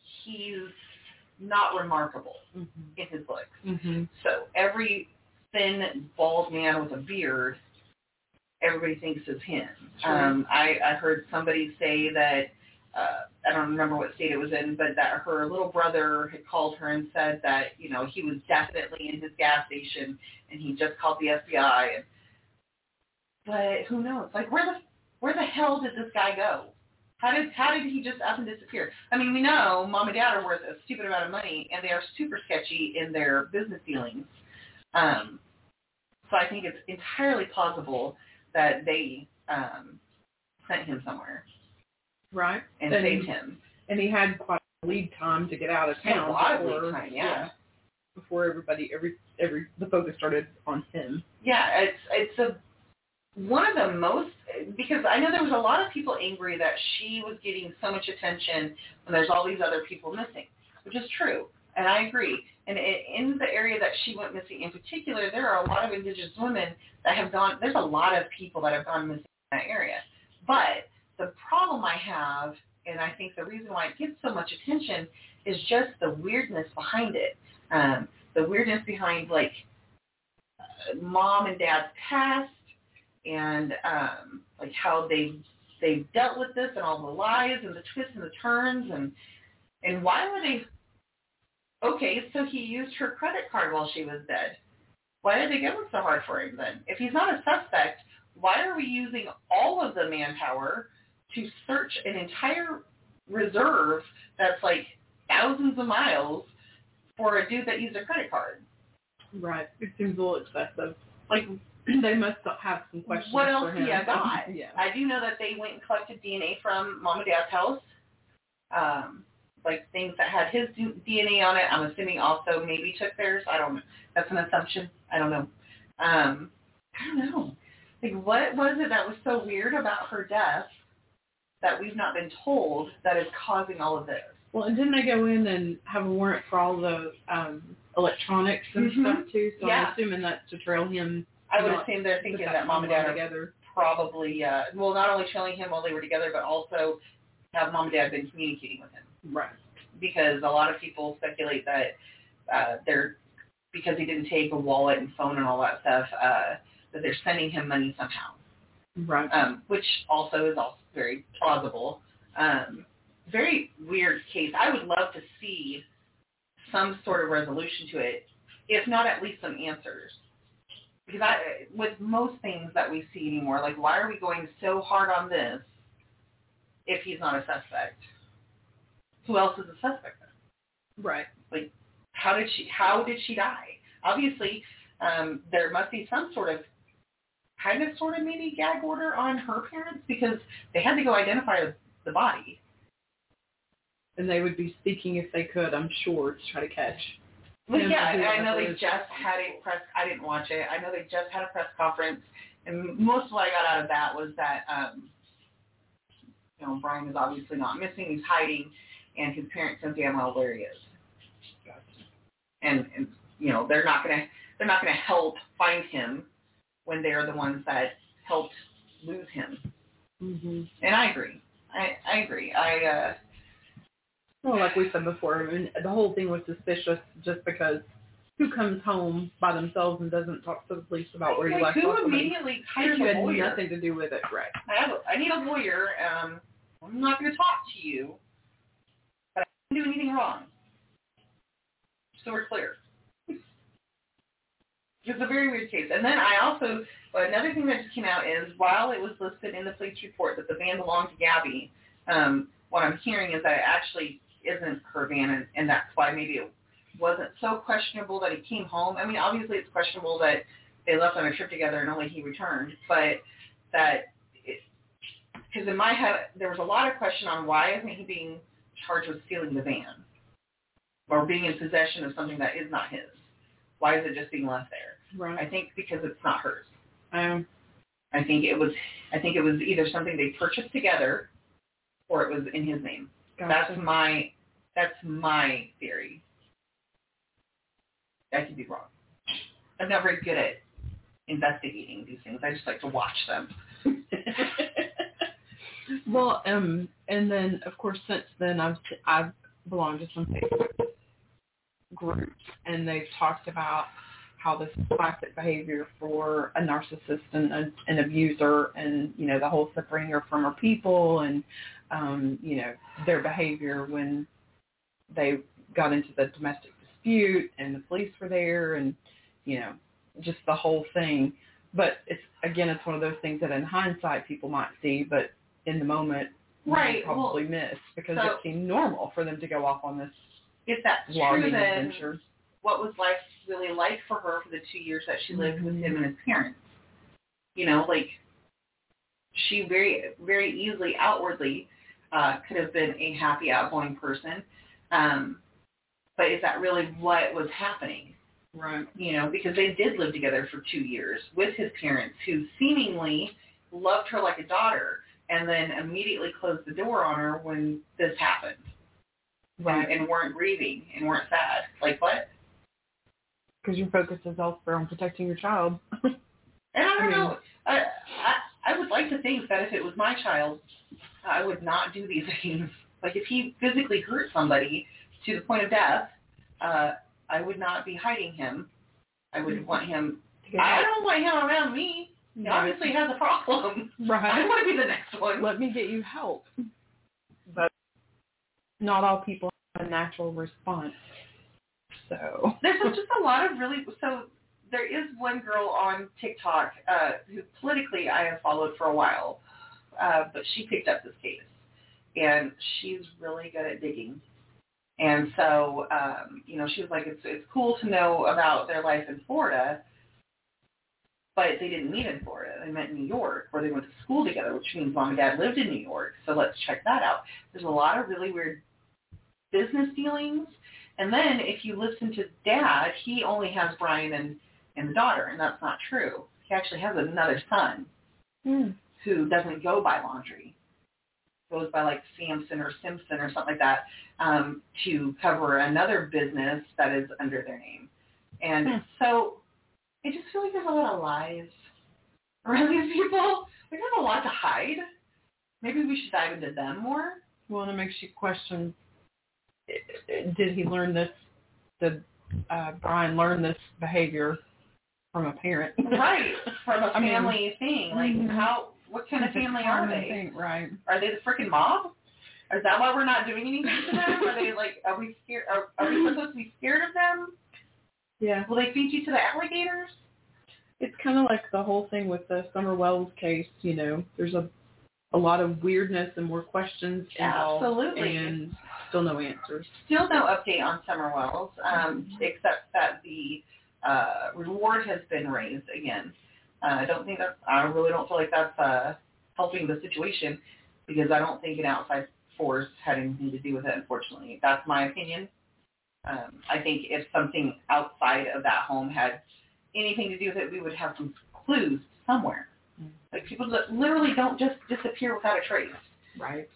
not remarkable in his looks. Mm-hmm. So every thin, bald man with a beard, everybody thinks is him. Sure. I heard somebody say that, I don't remember what state it was in, but that her little brother had called her and said that, he was definitely in his gas station and he just called the FBI. But who knows? Where the hell did this guy go? How did he just up and disappear? I mean, we know Mom and Dad are worth a stupid amount of money, and they are super sketchy in their business dealings. So I think it's entirely plausible that they sent him somewhere. Right. And saved him. And he had quite a lead time to get out of town. A lot of lead time, yeah. Before the focus started on him. Yeah, it's one of the most, because I know there was a lot of people angry that she was getting so much attention when there's all these other people missing, which is true, and I agree. And in the area that she went missing in particular, there are a lot of Indigenous women that have gone, there's a lot of people that have gone missing in that area. But the problem I have, and I think the reason why it gets so much attention, is just the weirdness behind it. The weirdness behind, like, mom and dad's past, and like how they've dealt with this and all the lies and the twists and the turns, and why were they, okay, so he used her credit card while she was dead. Why did they go so hard for him then? If he's not a suspect, why are we using all of the manpower to search an entire reserve that's like thousands of miles for a dude that used a credit card? Right. It seems a little excessive. Like, they must have some questions what else for him. He got? Yeah. I do know that they went and collected DNA from Mom and Dad's house, like things that had his DNA on it. I'm assuming also maybe took theirs. I don't know. That's an assumption. I don't know. I don't know. Like, what was it that was so weird about her death that we've not been told that is causing all of this? Well, and didn't they go in and have a warrant for all the electronics and stuff too? So I'm assuming that's to trail him. I would assume they're thinking that Mom and Dad are probably, well, not only trailing him while they were together, but also have Mom and Dad been communicating with him. Right. Because a lot of people speculate that because he didn't take a wallet and phone and all that stuff, that they're sending him money somehow. Right. Which also is also very plausible. Very weird case. I would love to see some sort of resolution to it, if not at least some answers. Because with most things that we see anymore, like, why are we going so hard on this if he's not a suspect? Who else is a suspect then? Right. Like, how did she die? Obviously, there must be some sort of maybe gag order on her parents, because they had to go identify the body. And they would be speaking if they could, I'm sure, to try to catch. Well, yeah, I know they just had a press. I didn't watch it. I know they just had a press conference, and most of what I got out of that was that, Brian is obviously not missing. He's hiding, and his parents know damn well where he is. Gotcha. And they're not gonna help find him when they're the ones that helped lose him. Mm-hmm. And I agree. I agree. Well, like we said before, I mean, the whole thing was suspicious just because who comes home by themselves and doesn't talk to the police about where you left off? Who immediately hires a had lawyer? Nothing to do with it, right? I need a lawyer. I'm not going to talk to you, but I didn't do anything wrong. So we're clear. It's a very weird case. And then another thing that just came out is, while it was listed in the police report that the van belonged to Gabby, what I'm hearing is that it actually isn't her van, and that's why maybe it wasn't so questionable that he came home. I mean, obviously it's questionable that they left on a trip together and only he returned, but because in my head there was a lot of question on why isn't he being charged with stealing the van or being in possession of something that is not his. Why is it just being left there? Right. I think because it's not hers. I think it was either something they purchased together or it was in his name. Gotcha. That's my theory. I could be wrong. I'm not very good at investigating these things. I just like to watch them. Well, and then of course since then I've belonged to some Facebook groups, and they've talked about how this is classic behavior for a narcissist and an abuser, and the whole separating her from her people, and their behavior when they got into the domestic dispute and the police were there, and just the whole thing. But it's one of those things that in hindsight people might see, but in the moment right, probably miss, because it seemed normal for them to go off on this if that's logging true, then adventure. what was life really like for her for the 2 years that she lived with him and his parents. You know, like, she very, very easily, outwardly, could have been a happy, outgoing person. But is that really what was happening? Right. You know, because they did live together for 2 years with his parents, who seemingly loved her like a daughter, and then immediately closed the door on her when this happened. Right. And weren't grieving and weren't sad. Like, what? Because your focus is elsewhere on protecting your child. And I don't know. I would like to think that if it was my child, I would not do these things. Like, if he physically hurt somebody to the point of death, I would not be hiding him. I would want him. I don't want him around me. He obviously has a problem. Right. I want to be the next one. Let me get you help. But not all people have a natural response. So there's just a lot of really. So there is one girl on TikTok who politically I have followed for a while, but she picked up this case, and she's really good at digging. And so, you know, she was like, it's cool to know about their life in Florida, but they didn't meet in Florida. They met in New York, where they went to school together, which means mom and dad lived in New York. So let's check that out. There's a lot of really weird business dealings. And then if you listen to dad, he only has Brian and the daughter, and that's not true. He actually has another son who doesn't go by Laundrie. Goes by like Samson or Simpson or something like that, to cover another business that is under their name. And so I just feel like there's a lot of lies around these people. They have a lot to hide. Maybe we should dive into them more. Well, and it makes you question, did he learn this, did Brian learn this behavior from a parent? Right, from a family thing. Like, what kind of family are they? Thing, right. Are they the freaking mob? Is that why we're not doing anything to them? Are they like, are we scared? Are we supposed to be scared of them? Yeah. Will they feed you to the alligators? It's kind of like the whole thing with the Summer Wells case, you know. There's a lot of weirdness and more questions involved. Absolutely. And still no answers. Still no update on Summer Wells, except that the reward has been raised again. I really don't feel like that's helping the situation, because I don't think an outside force had anything to do with it, unfortunately. That's my opinion. I think if something outside of that home had anything to do with it, we would have some clues somewhere. Like, people that literally don't just disappear without a trace. Right.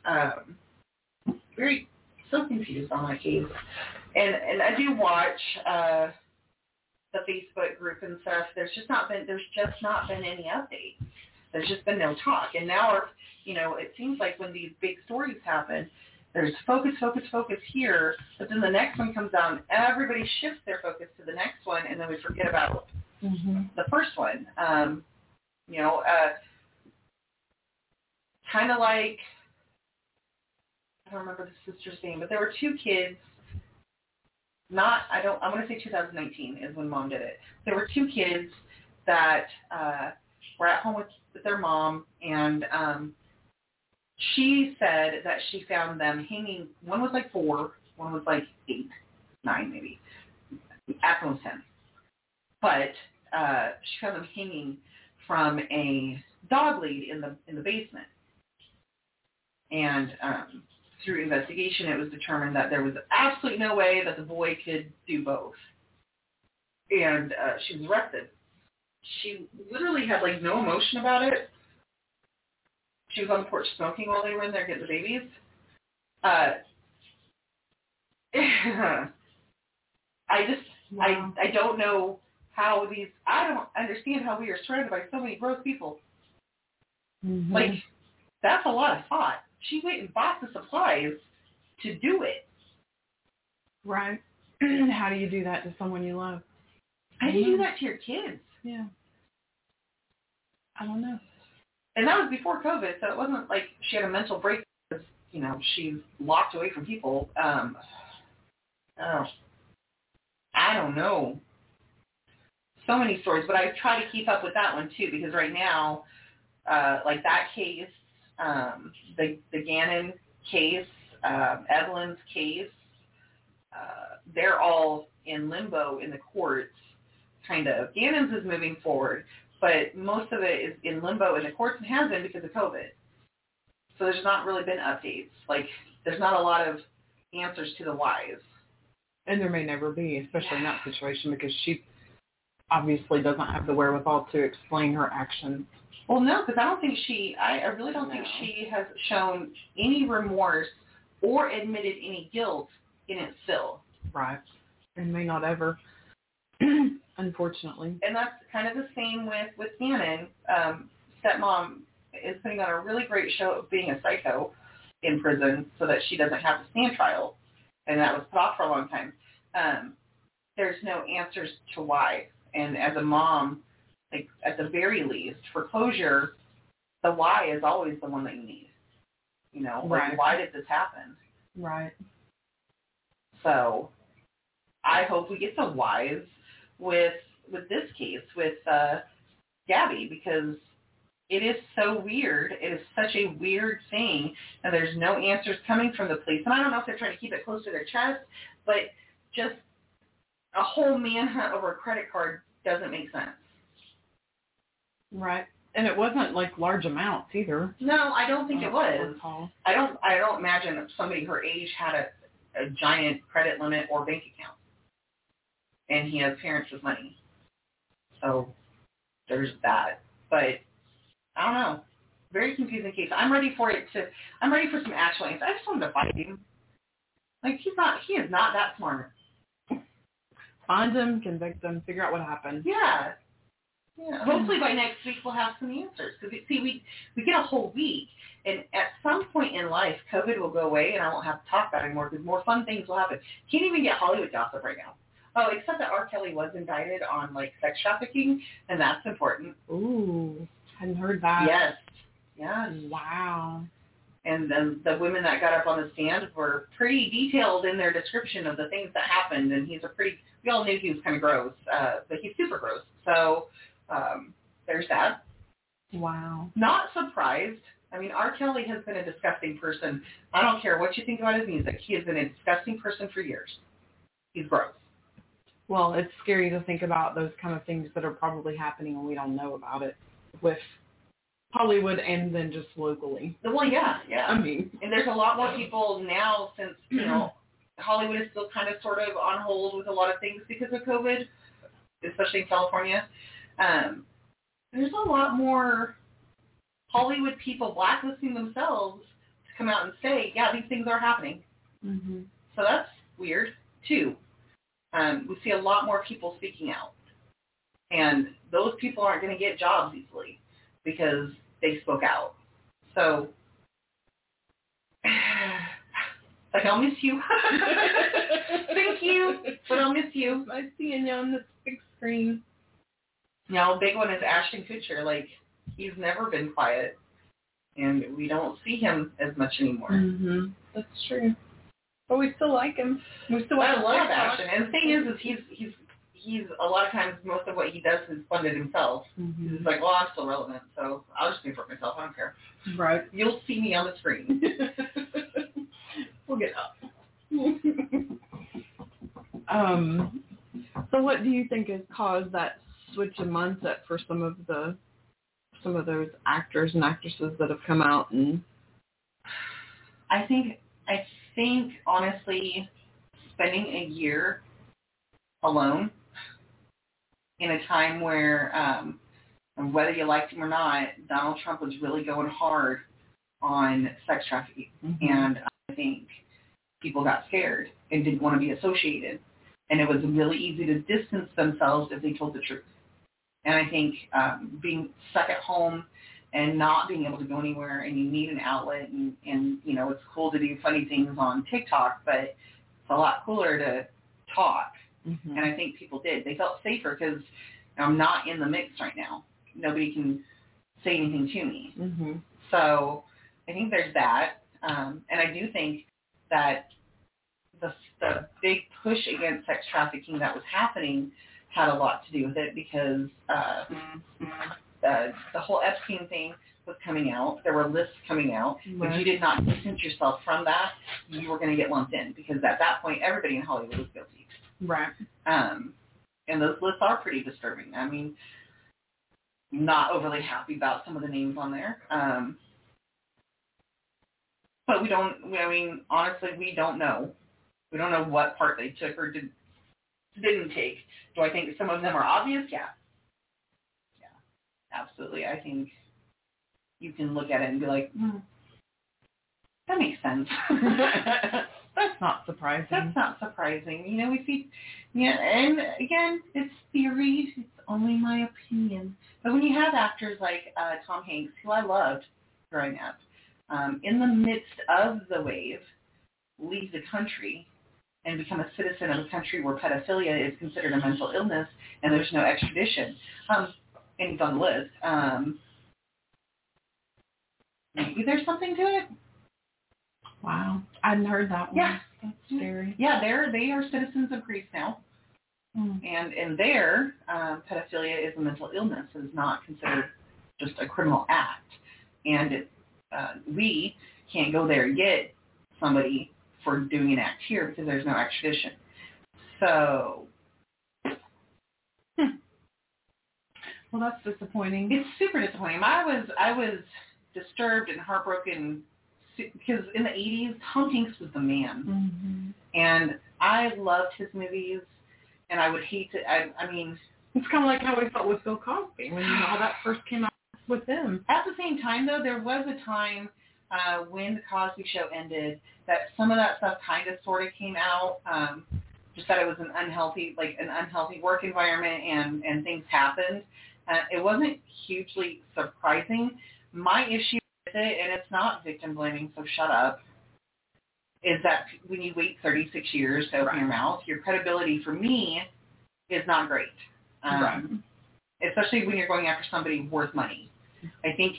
So confused on that case. And I do watch the Facebook group and stuff. There's just not been any updates. There's just been no talk. And now, you know, it seems like when these big stories happen, there's focus here, but then the next one comes out and everybody shifts their focus to the next one, and then we forget about the first one. You know, kind of like, I don't remember the sister's name, but there were two kids. I want to say 2019 is when mom did it. There were two kids that were at home with their mom, and she said that she found them hanging. One was like 4, one was like 8, 9 maybe, at most 10. But she found them hanging from a dog lead in the basement. And through investigation, it was determined that there was absolutely no way that the boy could do both. And she was arrested. She literally had like no emotion about it. She was on the porch smoking while they were in there getting the babies. I don't know how I don't understand how we are surrounded by so many gross people. Like, that's a lot of thought. She went and bought the supplies to do it. Right. How do you do that to someone you love? How do you do that to your kids? Yeah. I don't know. And that was before COVID, so it wasn't like she had a mental break because, you know, she's locked away from people. I don't know. So many stories, but I try to keep up with that one too, because right now, like that case, the Gannon case, Evelyn's case, they're all in limbo in the courts, kind of. Gannon's is moving forward, but most of it is in limbo in the courts and has been because of COVID. So there's not really been updates. Like, there's not a lot of answers to the whys. And there may never be, especially in that situation, because she obviously doesn't have the wherewithal to explain her actions. Well, no, because I really don't think she has shown any remorse or admitted any guilt in it still. Right. And may not ever, unfortunately. And that's kind of the same with Gannon. Stepmom is putting on a really great show of being a psycho in prison so that she doesn't have to stand trial. And that was put off for a long time. There's no answers to why. And as a mom, like, at the very least, for closure, the why is always the one that you need. You know, like, right. Why did this happen? Right. So I hope we get some whys with this case, with Gabby, because it is so weird. It is such a weird thing, and there's no answers coming from the police. And I don't know if they're trying to keep it close to their chest, but just a whole manhunt over a credit card doesn't make sense. Right. And it wasn't like large amounts either. No, I don't think it was. I don't imagine if somebody her age had a giant credit limit or bank account. And he has parents with money. So there's that. But I don't know. Very confusing case. I'm ready for some actual answers. I just want him to fight him. Like, he is not that smart. Find him, convict him, figure out what happened. Yeah. Yeah. Hopefully by next week we'll have some answers. Because, see, we get a whole week. And at some point in life, COVID will go away and I won't have to talk about it anymore because more fun things will happen. Can't even get Hollywood gossip right now. Oh, except that R. Kelly was indicted on, like, sex trafficking, and that's important. Ooh, hadn't heard that. Yes. Yes. Wow. And then the women that got up on the stand were pretty detailed in their description of the things that happened, and we all knew he was kind of gross, but he's super gross. So there's that. Wow. Not surprised. I mean, R. Kelly has been a disgusting person. I don't care what you think about his music. He has been a disgusting person for years. He's gross. Well, it's scary to think about those kind of things that are probably happening and we don't know about it with Hollywood and then just locally. Well, yeah. I mean. And there's a lot more people now since, Hollywood is still kind of sort of on hold with a lot of things because of COVID, especially in California. There's a lot more Hollywood people blacklisting themselves to come out and say, yeah, these things are happening. Mm-hmm. So that's weird, too. We see a lot more people speaking out. And those people aren't going to get jobs easily because they spoke out. So, like, I'll miss you. Thank you, but I'll miss you. Nice seeing you on this big screen. Now, big one is Ashton Kutcher. Like, he's never been quiet, and we don't see him as much anymore. Mm-hmm. That's true. But we still like him. We still I love Ashton. And the thing is he's a lot of times most of what he does is funded himself. Mm-hmm. He's like, well, I'm still relevant, so I'll just pay for it myself. I don't care. Right. You'll see me on the screen. We'll get up. So what do you think has caused that switch in mindset for some of those actors and actresses that have come out? And I think honestly, spending a year alone in a time where, whether you liked him or not, Donald Trump was really going hard on sex trafficking. Mm-hmm. And I think people got scared and didn't want to be associated. And it was really easy to distance themselves if they told the truth. And I think being stuck at home and not being able to go anywhere, and you need an outlet, and it's cool to do funny things on TikTok, but it's a lot cooler to talk. Mm-hmm. And I think people did. They felt safer because I'm not in the mix right now. Nobody can say anything to me. Mm-hmm. So I think there's that. And I do think that the big push against sex trafficking that was happening had a lot to do with it because the whole Epstein thing was coming out. There were lists coming out. Right. If you did not distance yourself from that, you were going to get lumped in because at that point, everybody in Hollywood was guilty. Right. And those lists are pretty disturbing. I mean, not overly happy about some of the names on there. But we don't, I mean, honestly, we don't know. We don't know what part they took or didn't take. Do I think some of them are obvious? Yeah. Yeah, absolutely. I think you can look at it and be like, that makes sense. That's not surprising. That's not surprising. You know, we see, yeah, and again, it's theory. It's only my opinion. But when you have actors like Tom Hanks, who I loved growing up, in the midst of the wave, leave the country and become a citizen of a country where pedophilia is considered a mental illness and there's no extradition. And he's on the list. Maybe there's something to it. Wow. I hadn't heard that one. Yeah. That's scary. Yeah, they are citizens of Greece now. And in there, pedophilia is a mental illness. It is not considered just a criminal act. And we can't go there and get somebody for doing an act here because there's no extradition. So, well, that's disappointing. It's super disappointing. I was disturbed and heartbroken because in the 80s, Tom Hanks was the man. Mm-hmm. And I loved his movies, and I would hate to, I mean... It's kind of like how we felt with Bill Cosby when all that first came out with him. At the same time, though, there was a time when the Cosby Show ended that some of that stuff kind of sort of came out, just that it was an unhealthy work environment and things happened. It wasn't hugely surprising. My issue with it, and it's not victim blaming, so shut up, is that when you wait 36 years to open your mouth, your credibility for me is not great. Right. Especially when you're going after somebody worth money. I think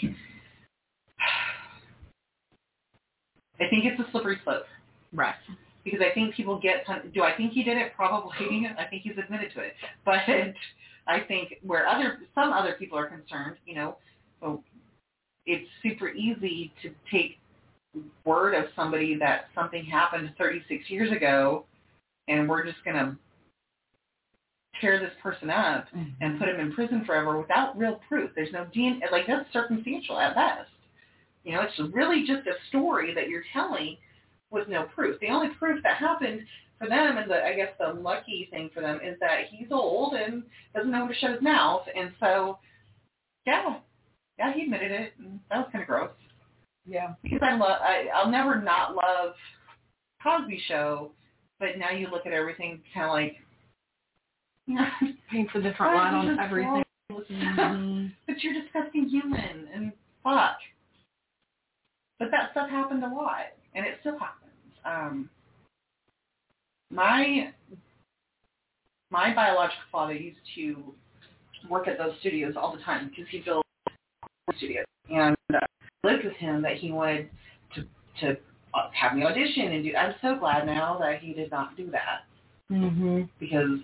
it's a slippery slope. Right. Because I think people get, do I think he did it? Probably. I think he's admitted to it. But I think where some other people are concerned, you know, it's super easy to take word of somebody that something happened 36 years ago and we're just going to tear this person up and put him in prison forever without real proof. There's no DNA, like that's circumstantial at best. You know, it's really just a story that you're telling with no proof. The only proof that happened for them, and I guess the lucky thing for them, is that he's old and doesn't know when to shut his mouth. And so, yeah, he admitted it. And that was kind of gross. Yeah. Because I'll never not love Cosby Show, but now you look at everything kind of like, paints a different light on everything. But you're disgusting human, and fuck. But that stuff happened a lot, and it still happens. My biological father used to work at those studios all the time because he built studios, and lived with him that he wanted to have me audition and do. I'm so glad now that he did not do that. Mm-hmm. Because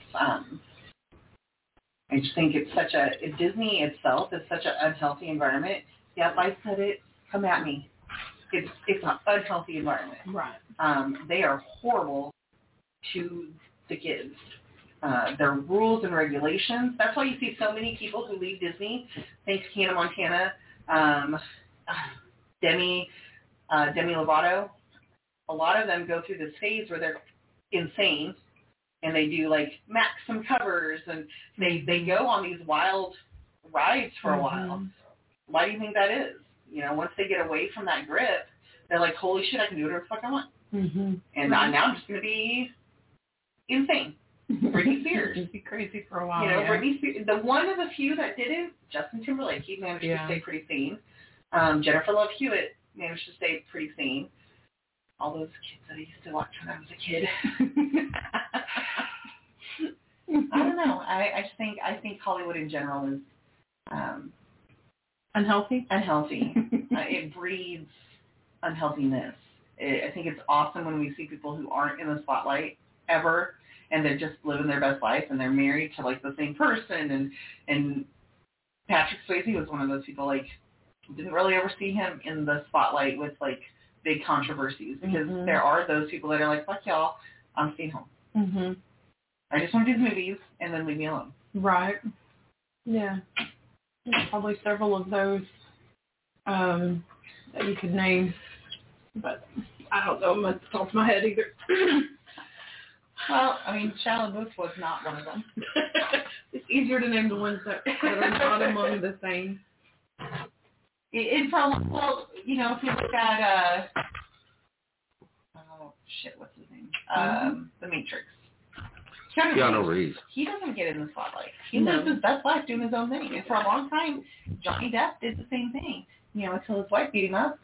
I just think it's Disney itself is such an unhealthy environment. Yeah, if I said it, come at me. It's an unhealthy environment. Right. They are horrible to the kids. Their rules and regulations. That's why you see so many people who leave Disney. Thanks to Hannah Montana, Demi Lovato. A lot of them go through this phase where they're insane. And they do like Maxim covers, and they go on these wild rides for a while. Why do you think that is? You know, once they get away from that grip, they're like, holy shit, I can do whatever the fuck I want. Mm-hmm. And now I'm just going to be insane. Britney Spears. Be crazy for a while. You know, Britney Spears. The one of the few that didn't, Justin Timberlake, he managed to stay pretty sane. Jennifer Love Hewitt managed to stay pretty sane. All those kids that I used to watch when I was a kid. I don't know. I think Hollywood in general is unhealthy. It breeds unhealthiness. I think it's awesome when we see people who aren't in the spotlight ever, and they're just living their best life, and they're married to like the same person. And Patrick Swayze was one of those people. Like didn't really ever see him in the spotlight with, like, big controversies because there are those people that are like, fuck y'all, I'm staying home. Mm-hmm. I just want to do the movies and then leave me alone. Right. Yeah. There's probably several of those that you could name, but I don't know them off the top of my head either. Well, I mean, Shia LaBeouf was not one of them. It's easier to name the ones that are not among the same. Well, you know, if you look at, what's his name? The Matrix. Keanu Reeves. He doesn't get in the spotlight. He lives his best life doing his own thing. And for a long time, Johnny Depp did the same thing, you know, until his wife beat him up.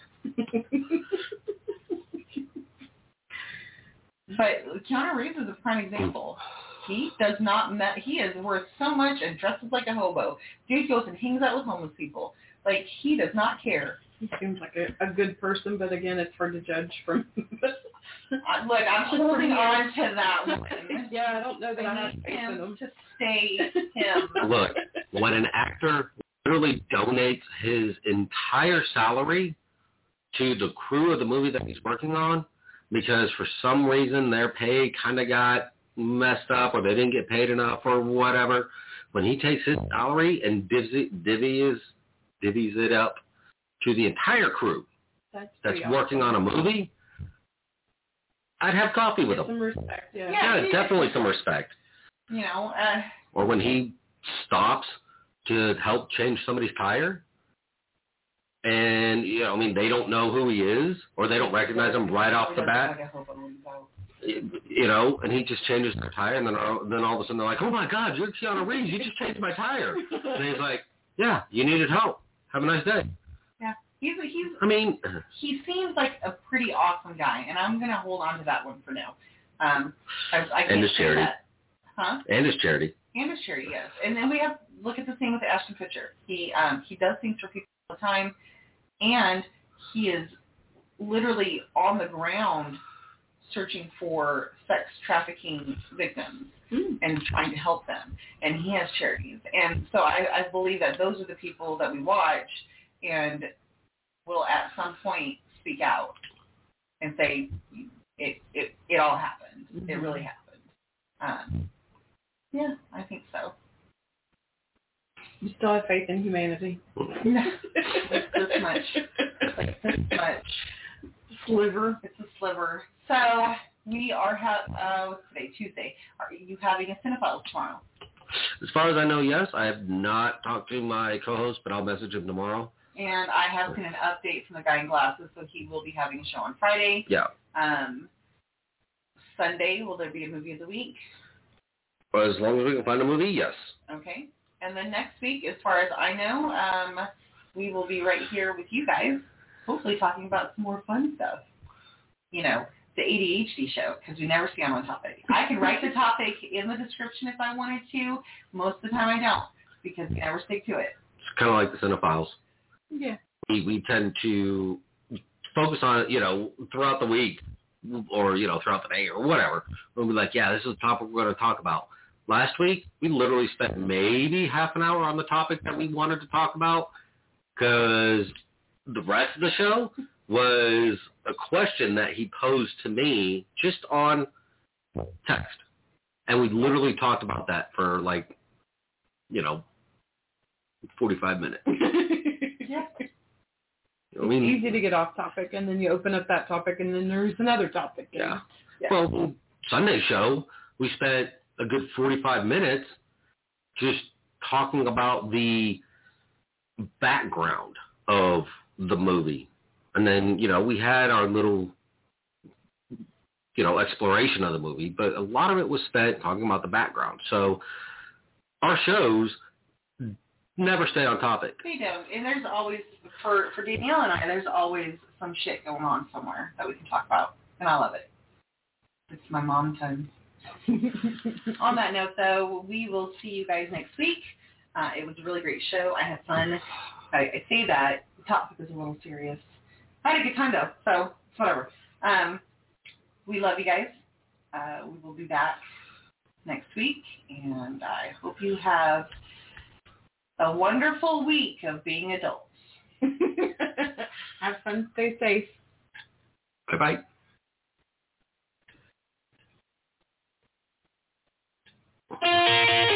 But Keanu Reeves is a prime example. He does not, he is worth so much and dresses like a hobo. Dude goes and hangs out with homeless people. Like, he does not care. He seems like a good person, but again, it's hard to judge from. Look, I'm just holding on to that one. Yeah, I don't know that I have faith in him to stay him. Look, when an actor literally donates his entire salary to the crew of the movie that he's working on, because for some reason their pay kind of got messed up or they didn't get paid enough or whatever, when he takes his salary and divvies it up to the entire crew that's working on a movie, I'd have coffee with him. Some respect, yeah. Yeah, definitely some respect. You know, or when he stops to help change somebody's tire, and, you know, I mean, they don't know who he is, or they don't recognize him right off the bat. You know, and he just changes their tire, and then all of a sudden they're like, oh my God, you're Keanu Reeves, you just changed my tire. And he's like, yeah, you needed help. Have a nice day. Yeah, he seems like a pretty awesome guy, and I'm going to hold on to that one for now. I and his charity. That. Huh? And his charity. And his charity, yes. And then we have, look at the same with Ashton Kutcher. He does things for people all the time, and he is literally on the ground searching for sex trafficking victims and trying to help them. And he has charities. And so I believe that those are the people that we watch and will at some point speak out and say, it all happened. Mm-hmm. It really happened. Yeah, I think so. You still have faith in humanity. It's this much. Like this much. Sliver. It's a sliver. So we are, what's today? Tuesday. Are you having a Cinephiles tomorrow? As far as I know, yes. I have not talked to my co-host, but I'll message him tomorrow. And I have seen an update from the guy in glasses, so he will be having a show on Friday. Yeah. Sunday, will there be a movie of the week? Well, as long as we can find a movie, yes. Okay. And then next week, as far as I know, we will be right here with you guys, hopefully talking about some more fun stuff. You know, the ADHD show, because we never stay on one topic. I can write the topic in the description if I wanted to. Most of the time I don't, because we never stick to it. It's kind of like the Cinephiles. Yeah. We tend to focus on it, you know, throughout the week or, you know, throughout the day or whatever. We'll be like, yeah, this is the topic we're going to talk about. Last week, we literally spent maybe half an hour on the topic that we wanted to talk about because the rest of the show was a question that he posed to me just on text. And we literally talked about that for, like, you know, 45 minutes. Yeah. I mean, it's easy to get off topic, and then you open up that topic, and then there's another topic. Yeah. Well, Sunday show, we spent a good 45 minutes just talking about the background of the movie. And then, you know, we had our little, you know, exploration of the movie, but a lot of it was spent talking about the background. So our shows never stay on topic. They don't. And there's always, for Danielle and I, there's always some shit going on somewhere that we can talk about. And I love it. It's my mom time. On that note, though, we will see you guys next week. It was a really great show. I had fun. I say that. The topic was a little serious. I had a good time, though, so it's whatever. We love you guys. We will be back next week, and I hope you have a wonderful week of being adults. Have fun. Stay safe. Bye-bye.